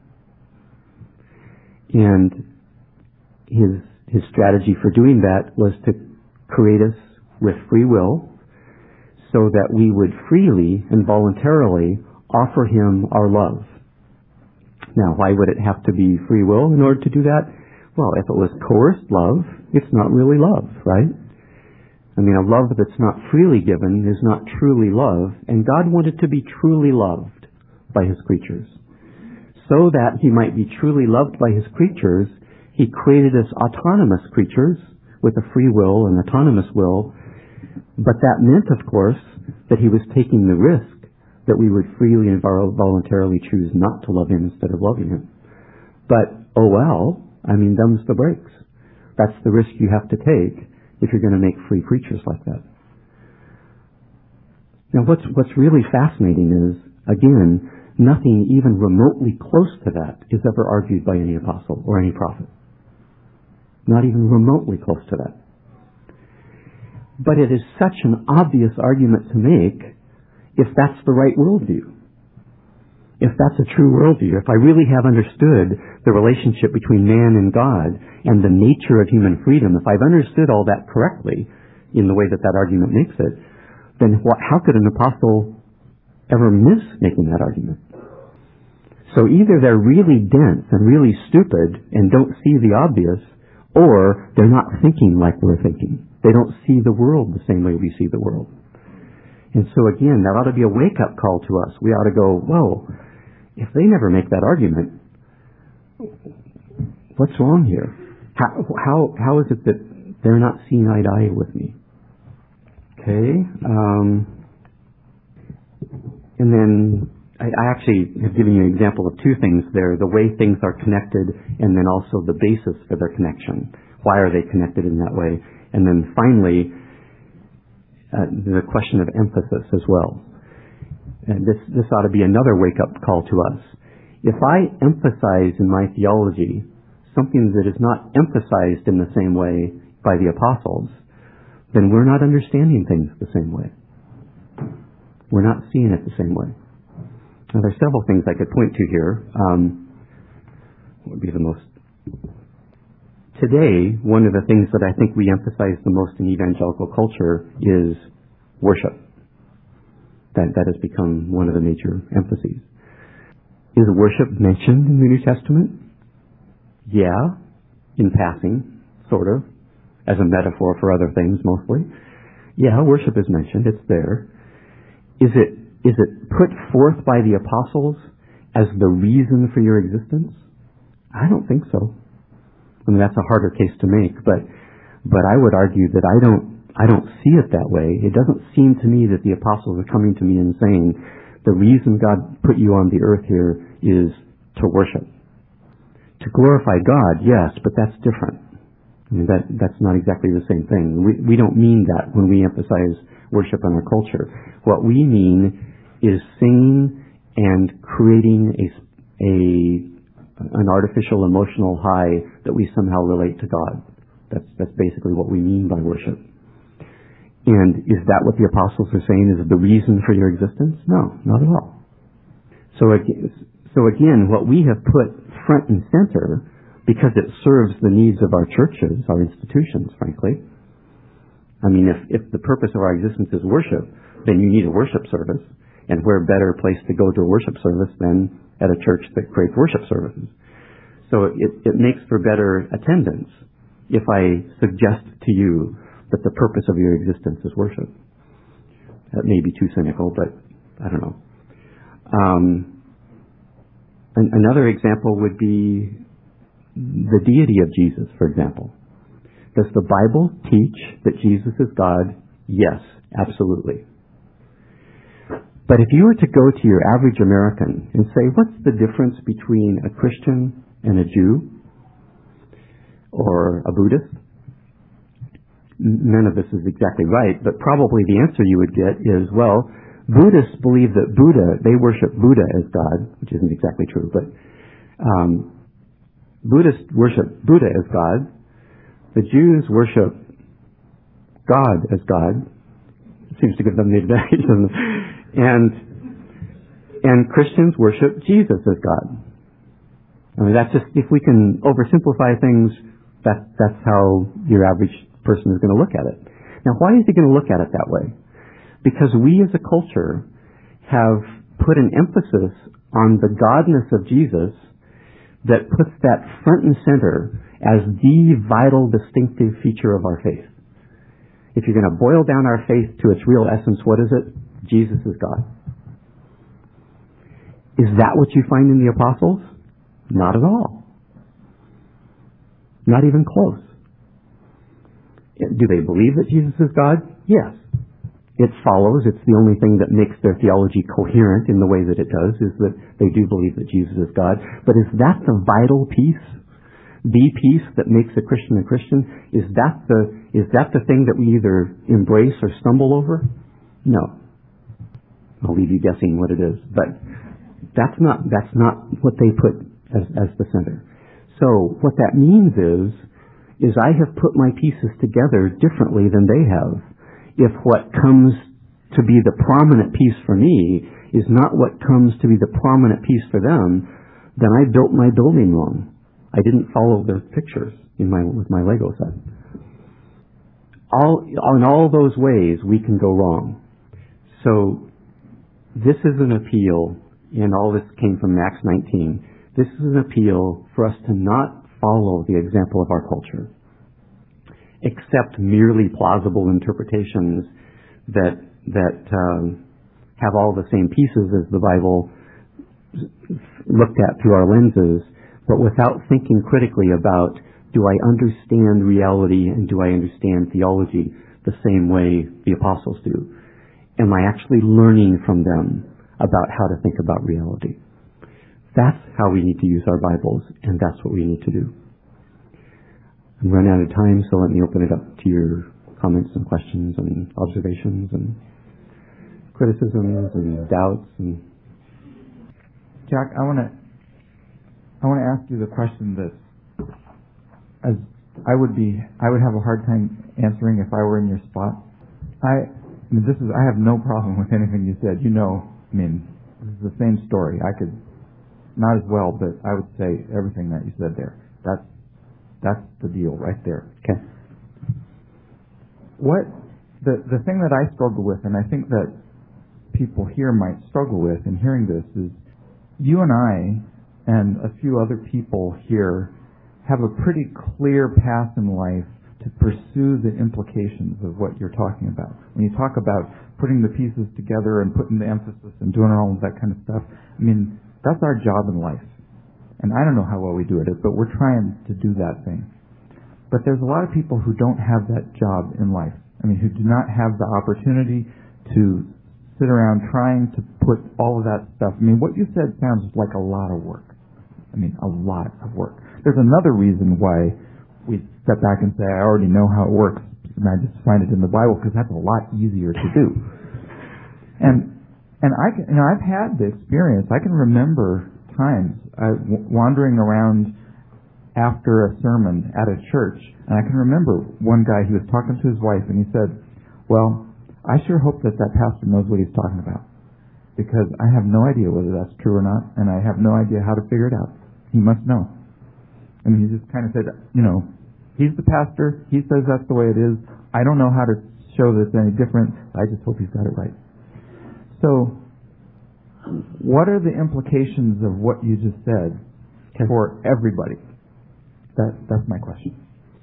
and his his strategy for doing that was to create us with free will, so that we would freely and voluntarily offer him our love. Now, why would it have to be free will in order to do that? Well, if it was coerced love, it's not really love, right? I mean, a love that's not freely given is not truly love, and God wanted to be truly loved by his creatures. So that he might be truly loved by his creatures, he created us autonomous creatures with a free will and autonomous will, but that meant, of course, that he was taking the risk that we would freely and voluntarily choose not to love him instead of loving him. But, oh well, I mean, them's the breaks. That's the risk you have to take if you're going to make free preachers like that. Now what's, what's really fascinating is, again, nothing even remotely close to that is ever argued by any apostle or any prophet. Not even remotely close to that. But it is such an obvious argument to make if that's the right worldview. If that's a true worldview, if I really have understood the relationship between man and God and the nature of human freedom, if I've understood all that correctly in the way that that argument makes it, then what, how could an apostle ever miss making that argument? So either they're really dense and really stupid and don't see the obvious, or they're not thinking like we're thinking. They don't see the world the same way we see the world. And so again, that ought to be a wake-up call to us. We ought to go, whoa, if they never make that argument, what's wrong here? How, how, how is it that they're not seeing eye to eye with me? Okay. Um, and then I, I actually have given you an example of two things there, the way things are connected and then also the basis for their connection. Why are they connected in that way? And then finally, uh, the question of emphasis as well. And this, this ought to be another wake-up call to us. If I emphasize in my theology something that is not emphasized in the same way by the apostles, then we're not understanding things the same way. We're not seeing it the same way. Now, there's several things I could point to here. Um, what would be the most... Today, one of the things that I think we emphasize the most in evangelical culture is worship. That, that has become one of the major emphases. Is worship mentioned in the New Testament? Yeah, in passing, sort of, as a metaphor for other things mostly. Yeah, worship is mentioned, it's there. Is it, is it put forth by the apostles as the reason for your existence? I don't think so. I mean, that's a harder case to make, but, but I would argue that I don't, I don't see it that way. It doesn't seem to me that the apostles are coming to me and saying, the reason God put you on the earth here is to worship. To glorify God, yes, but that's different. I mean, that, that's not exactly the same thing. We, we don't mean that when we emphasize worship in our culture. What we mean is singing and creating a, a, an artificial emotional high that we somehow relate to God. That's, that's basically what we mean by worship. And is that what the apostles are saying is the reason for your existence? No, not at all. So again, so again, what we have put front and center, because it serves the needs of our churches, our institutions, frankly. I mean, if, if the purpose of our existence is worship, then you need a worship service. And where better place to go to a worship service than at a church that creates worship services. So it, it makes for better attendance if I suggest to you that the purpose of your existence is worship. That may be too cynical, but I don't know. Um, an, another example would be the deity of Jesus, for example. Does the Bible teach that Jesus is God? Yes, absolutely. But if you were to go to your average American and say, what's the difference between a Christian and a Jew or a Buddhist? None of this is exactly right, but probably the answer you would get is, well, Buddhists believe that Buddha, they worship Buddha as God, which isn't exactly true, but um, Buddhists worship Buddha as God. The Jews worship God as God. It seems to give them the advantage, doesn't it? And, and Christians worship Jesus as God. I mean, that's just, if we can oversimplify things, that, that's how your average person is going to look at it. Now, why is he going to look at it that way? Because we as a culture have put an emphasis on the godness of Jesus that puts that front and center as the vital, distinctive feature of our faith. If you're going to boil down our faith to its real essence, what is it? Jesus is God. Is that what you find in the apostles? Not at all. Not even close. Do they believe that Jesus is God? Yes. It follows, it's the only thing that makes their theology coherent in the way that it does, is that they do believe that Jesus is God. But is that the vital piece the peace that makes a Christian a Christian, is that the is that the thing that we either embrace or stumble over? No. I'll leave you guessing what it is, but that's not that's not what they put as, as the center. So what that means is is I have put my pieces together differently than they have. If what comes to be the prominent piece for me is not what comes to be the prominent piece for them, then I built my building wrong. I didn't follow the pictures in my with my Lego set. All in all those ways we can go wrong. So this is an appeal, and all this came from Acts nineteen. This is an appeal for us to not follow the example of our culture, accept merely plausible interpretations that that um, have all the same pieces as the Bible looked at through our lenses, but without thinking critically about, do I understand reality and do I understand theology the same way the apostles do? Am I actually learning from them about how to think about reality? That's how we need to use our Bibles, and that's what we need to do. I'm running out of time, so let me open it up to your comments and questions and observations and criticisms and doubts. And Jack, I want to I want to ask you the question that, as I would be, I would have a hard time answering if I were in your spot. I, I mean, this is I have no problem with anything you said. You know, I mean, this is the same story. I could not as well, but I would say everything that you said there. That's that's the deal right there. Okay. What the the thing that I struggle with, and I think that people here might struggle with in hearing this, is you and I and a few other people here have a pretty clear path in life to pursue the implications of what you're talking about. When you talk about putting the pieces together and putting the emphasis and doing all of that kind of stuff, I mean, that's our job in life. And I don't know how well we do it, but we're trying to do that thing. But there's a lot of people who don't have that job in life. I mean, who do not have the opportunity to sit around trying to put all of that stuff. I mean, what you said sounds like a lot of work. I mean, a lot of work. There's another reason why we step back and say, I already know how it works, and I just find it in the Bible, because that's a lot easier to do. And and I can, you know, I've had the experience. I can remember times uh, w- wandering around after a sermon at a church, and I can remember one guy, he was talking to his wife, and he said, well, I sure hope that that pastor knows what he's talking about, because I have no idea whether that's true or not, and I have no idea how to figure it out. He must know. And he just kind of said, you know, he's the pastor, he says that's the way it is, I don't know how to show that it's any different, I just hope he's got it right. So, what are the implications of what you just said for everybody? That That's my question.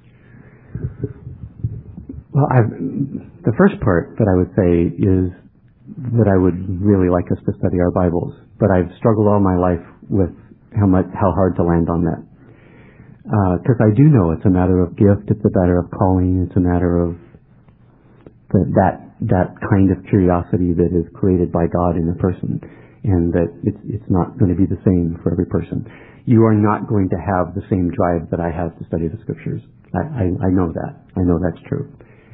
Well, I've, the first part that I would say is that I would really like us to study our Bibles, but I've struggled all my life with how much, how hard to land on that. Because uh, I do know it's a matter of gift, it's a matter of calling, it's a matter of the, that that kind of curiosity that is created by God in a person, and that it's it's not going to be the same for every person. You are not going to have the same drive that I have to study the Scriptures. I, I, I know that. I know that's true.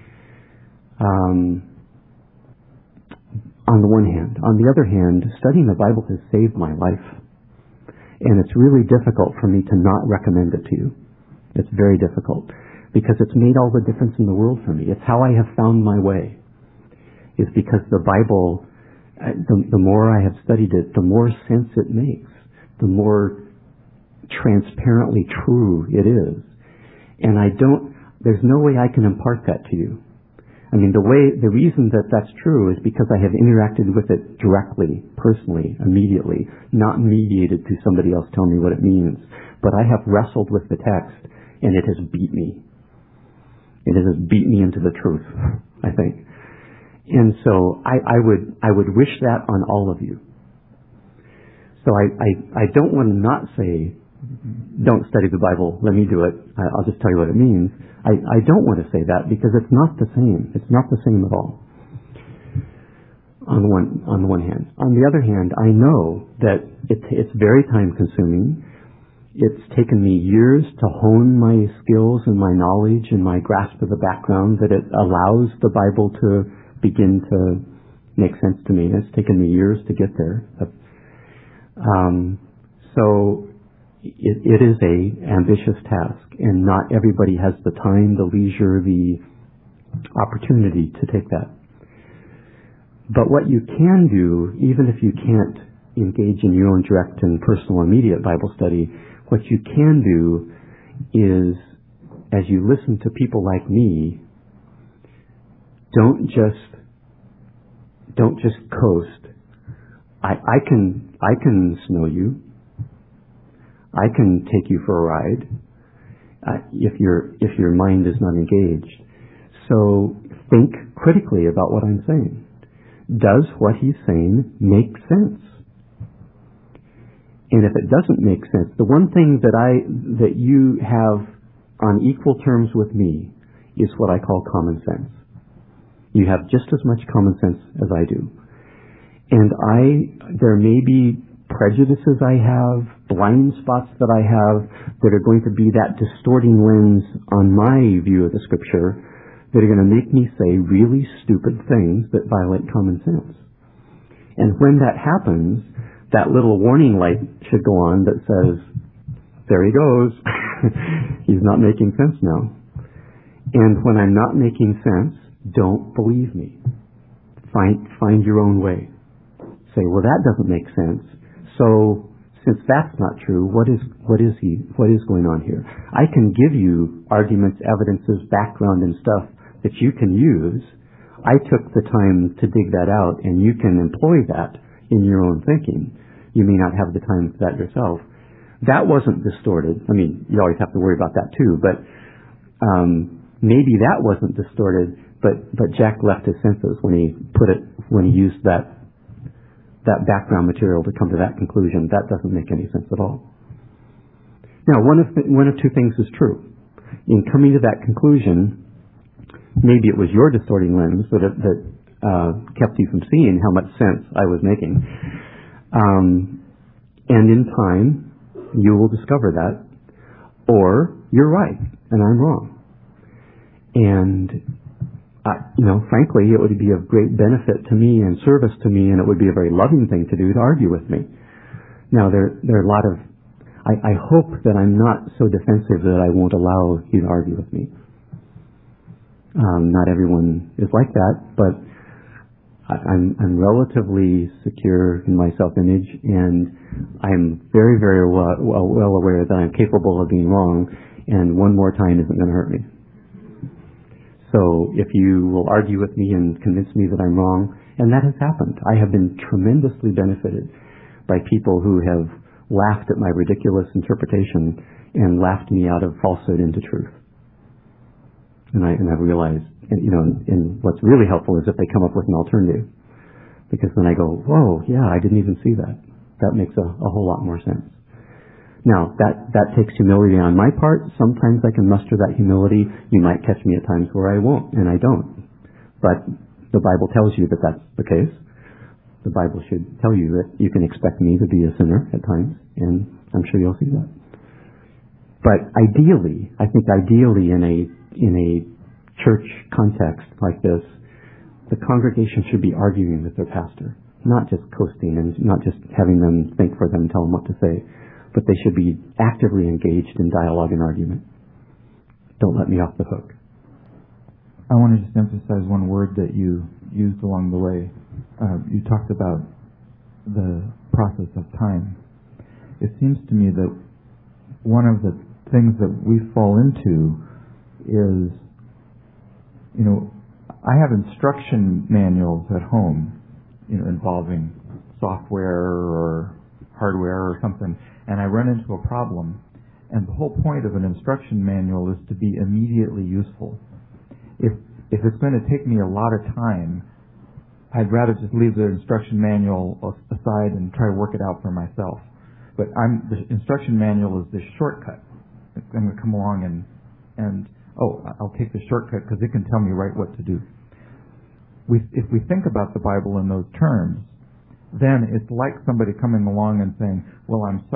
Um, on the one hand. On the other hand, studying the Bible has saved my life. And it's really difficult for me to not recommend it to you. It's very difficult. Because it's made all the difference in the world for me. It's how I have found my way. It's because the Bible, the, the more I have studied it, the more sense it makes. The more transparently true it is. And I don't, there's no way I can impart that to you. I mean, the way, the reason that that's true is because I have interacted with it directly, personally, immediately, not mediated through somebody else telling me what it means. But I have wrestled with the text, and it has beat me. It has beat me into the truth, I think. And so I, I would, I would wish that on all of you. So I, I, I don't want to not say, don't study the Bible, let me do it. I, I'll just tell you what it means. I, I don't want to say that because it's not the same. It's not the same at all. On the one, on the one hand. On the other hand, I know that it's, it's very time consuming, it's taken me years to hone my skills and my knowledge and my grasp of the background that it allows the Bible to begin to make sense to me. It's taken me years to get there. Um, so it, it is a ambitious task, and not everybody has the time, the leisure, the opportunity to take that. But what you can do, even if you can't engage in your own direct and personal immediate Bible study, what you can do is, as you listen to people like me, don't just don't just coast. I, I can I can snow you. I can take you for a ride uh, if your if your mind is not engaged. So think critically about what I'm saying. Does what he's saying make sense? And if it doesn't make sense, the one thing that I that you have on equal terms with me is what I call common sense. You have just as much common sense as I do. And I there may be prejudices I have, blind spots that I have that are going to be that distorting lens on my view of the Scripture that are going to make me say really stupid things that violate common sense. And when that happens, that little warning light should go on that says, there he goes. He's not making sense now. And when I'm not making sense, don't believe me. Find, find your own way. Say, well, that doesn't make sense. So, since that's not true, what is, what is he, what is going on here? I can give you arguments, evidences, background, and stuff that you can use. I took the time to dig that out, and you can employ that in your own thinking. You may not have the time for that yourself. That wasn't distorted. I mean, you always have to worry about that too, but um, maybe that wasn't distorted, but, but Jack left his senses when he put it, when he used that that background material to come to that conclusion. That doesn't make any sense at all. Now, one of, th- one of two things is true. In coming to that conclusion, maybe it was your distorting lens that, it, that uh, kept you from seeing how much sense I was making. Um, and in time, you will discover that. Or, you're right, and I'm wrong. And, uh, you know, frankly, it would be of great benefit to me and service to me, and it would be a very loving thing to do to argue with me. Now, there, there are a lot of, I, I hope that I'm not so defensive that I won't allow you to argue with me. Um, not everyone is like that, but I, I'm, I'm relatively secure in my self-image, and I'm very, very well, well, well aware that I'm capable of being wrong, and one more time isn't going to hurt me. So if you will argue with me and convince me that I'm wrong, and that has happened. I have been tremendously benefited by people who have laughed at my ridiculous interpretation and laughed me out of falsehood into truth. And, I, and I've realized, and, you know, and what's really helpful is if they come up with an alternative. Because then I go, whoa, yeah, I didn't even see that. That makes a, a whole lot more sense. Now, that, that takes humility on my part. Sometimes I can muster that humility. You might catch me at times where I won't, and I don't. But the Bible tells you that that's the case. The Bible should tell you that you can expect me to be a sinner at times, and I'm sure you'll see that. But ideally, I think ideally in a, in a church context like this, the congregation should be arguing with their pastor, not just coasting and not just having them think for them and tell them what to say. But they should be actively engaged in dialogue and argument. Don't let me off the hook. I want to just emphasize one word that you used along the way. Uh, you talked about the process of time. It seems to me that one of the things that we fall into is, you know, I have instruction manuals at home, you know, involving software or hardware or something, and I run into a problem, and the whole point of an instruction manual is to be immediately useful. If if it's going to take me a lot of time, I'd rather just leave the instruction manual aside and try to work it out for myself. But I'm the instruction manual is this shortcut. I'm going to come along and and oh, I'll take the shortcut because it can tell me right what to do. We, if we think about the Bible in those terms, then it's like somebody coming along and saying, well, I'm sorry,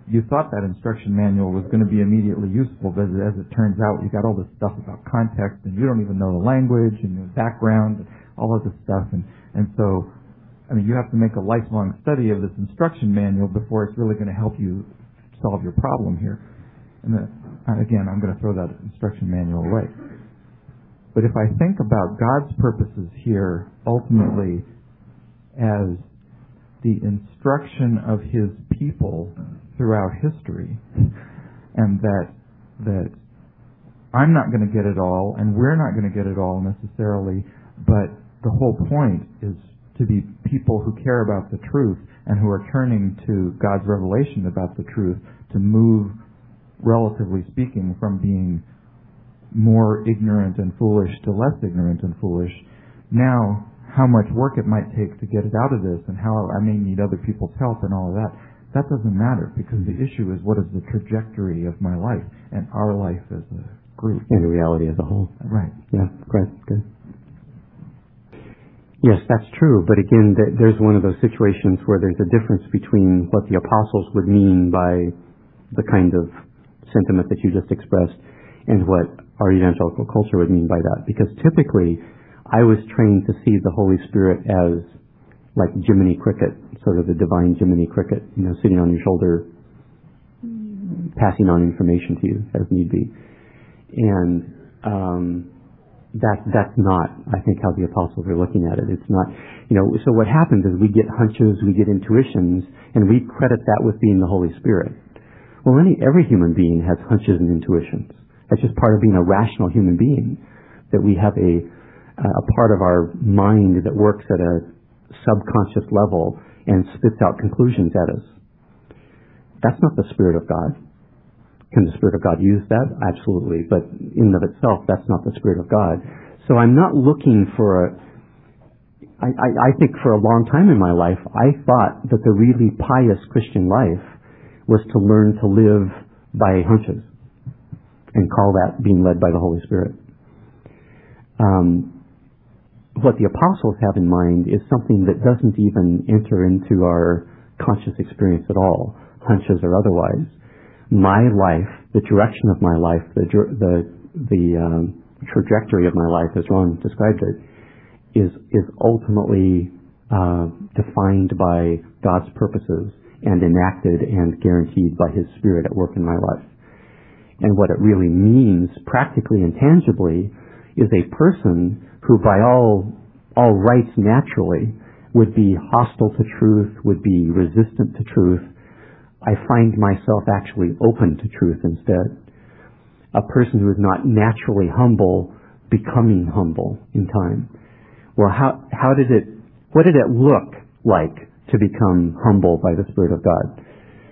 you thought that instruction manual was going to be immediately useful, but as it turns out, you got all this stuff about context, and you don't even know the language and the background, and all of this stuff, and and so, I mean, you have to make a lifelong study of this instruction manual before it's really going to help you solve your problem here. And the, again, I'm going to throw that instruction manual away. But if I think about God's purposes here, ultimately, as the instruction of His people throughout history, and that that I'm not going to get it all, and we're not going to get it all necessarily, but the whole point is to be people who care about the truth and who are turning to God's revelation about the truth to move, relatively speaking, from being more ignorant and foolish to less ignorant and foolish. Now, how much work it might take to get it out of this and how I may need other people's help and all of that, that doesn't matter, because the issue is what is the trajectory of my life and our life as a group. And the reality as a whole. Right. Yeah, great, good. Yes, that's true, but again, th- there's one of those situations where there's a difference between what the apostles would mean by the kind of sentiment that you just expressed and what our evangelical culture would mean by that. Because typically, I was trained to see the Holy Spirit as like Jiminy Cricket, sort of the divine Jiminy Cricket, you know, sitting on your shoulder, passing on information to you as need be. And um, that that's not, I think, how the apostles are looking at it. It's not, you know, so what happens is we get hunches, we get intuitions, and we credit that with being the Holy Spirit. Well, any, every human being has hunches and intuitions. That's just part of being a rational human being, that we have a a part of our mind that works at a subconscious level and spits out conclusions at us. That's not the Spirit of God. Can the Spirit of God use that? Absolutely. But in and of itself, that's not the Spirit of God. So I'm not looking for a... I, I, I think for a long time in my life, I thought that the really pious Christian life was to learn to live by hunches and call that being led by the Holy Spirit. Um, what the apostles have in mind is something that doesn't even enter into our conscious experience at all, hunches or otherwise. My life, the direction of my life, the the the um, trajectory of my life, as Ron described it, is is ultimately uh, defined by God's purposes and enacted and guaranteed by His Spirit at work in my life. And what it really means, practically and tangibly, is a person who by all all rights naturally would be hostile to truth, would be resistant to truth. I find myself actually open to truth instead. A person who is not naturally humble, becoming humble in time. Well, how how did it, what did it look like to become humble by the Spirit of God?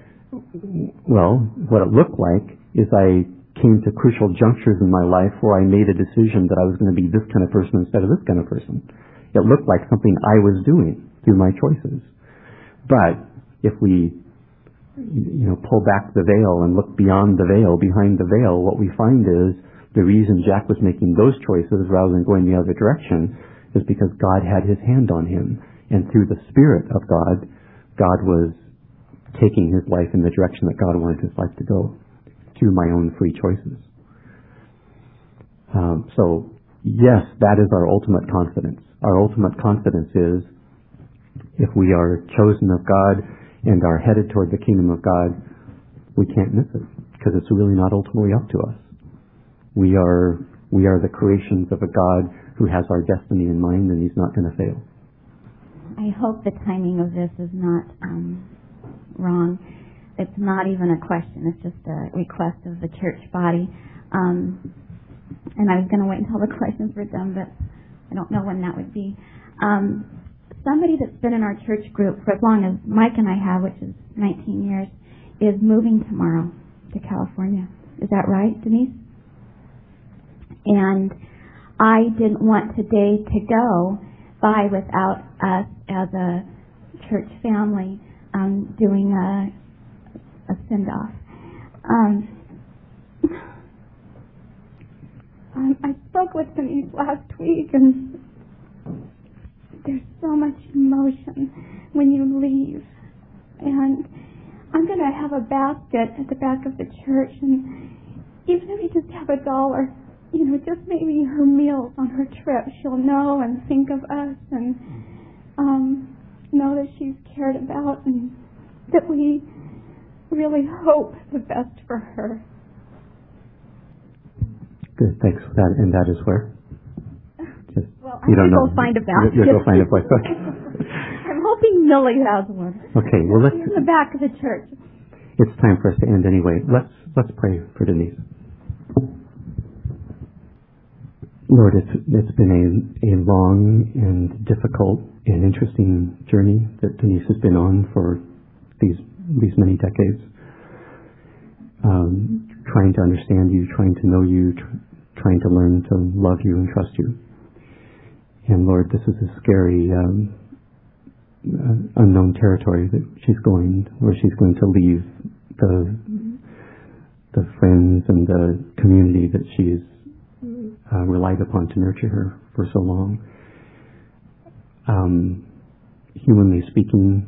Well, what it looked like is I came to crucial junctures in my life where I made a decision that I was going to be this kind of person instead of this kind of person. It looked like something I was doing through my choices. But if we, you know, pull back the veil and look beyond the veil, behind the veil, what we find is the reason Jack was making those choices rather than going the other direction is because God had His hand on him. And through the Spirit of God, God was taking his life in the direction that God wanted his life to go, through my own free choices. Um, so, yes, that is our ultimate confidence. Our ultimate confidence is if we are chosen of God and are headed toward the kingdom of God, we can't miss it, because it's really not ultimately up to us. We are we are the creations of a God who has our destiny in mind, and He's not going to fail. I hope the timing of this is not um, wrong. It's not even a question. It's just a request of the church body. Um, and I was going to wait until the questions were done, but I don't know when that would be. Um, somebody that's been in our church group for as long as Mike and I have, which is nineteen years, is moving tomorrow to California. Is that right, Denise? And I didn't want today to go by without us as a church family um, doing a, a send-off. Um, I spoke with Denise last week, and there's so much emotion when you leave. And I'm going to have a basket at the back of the church, and even if you just have a dollar, you know, just maybe her meals on her trip, she'll know and think of us and um, know that she's cared about and that we really hope the best for her. Good, thanks for that. And that is where? Just, well, you I'm don't going to know. go find a basket. You'll go find a place. Okay. I'm hoping Millie has one. Okay, well, let's... in the back of the church. It's time for us to end anyway. Let's let's pray for Denise. Lord, it's it's been a, a long and difficult and interesting journey that Denise has been on for these these many decades. Um, trying to understand you, trying to know you, tr- trying to learn to love you and trust you. And Lord, this is a scary um, uh, unknown territory that she's going, where she's going to leave the the friends and the community that she's uh, relied upon to nurture her for so long. Um, humanly speaking,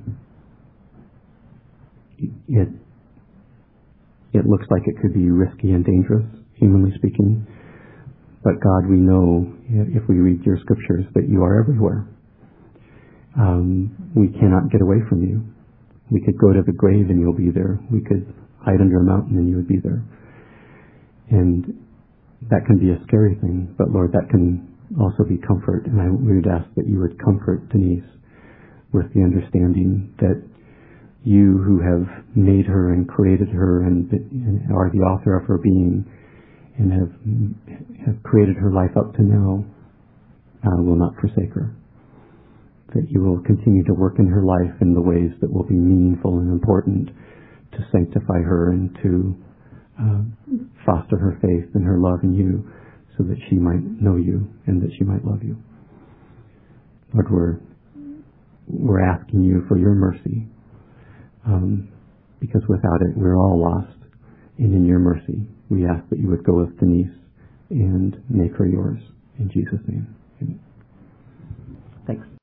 it it looks like it could be risky and dangerous, humanly speaking. But God, we know, if we read your scriptures, that you are everywhere. Um, we cannot get away from you. We could go to the grave and you'll be there. We could hide under a mountain and you would be there. And that can be a scary thing, but Lord, that can also be comfort. And I would ask that you would comfort Denise with the understanding that you who have made her and created her and, and are the author of her being and have have created her life up to now uh, will not forsake her. That you will continue to work in her life in the ways that will be meaningful and important to sanctify her and to uh, foster her faith and her love in you so that she might know you and that she might love you. Lord, we're, we're asking you for your mercy um, because without it we're all lost. And in your mercy we ask that you would go with Denise and make her yours. In Jesus' name, amen. Thanks.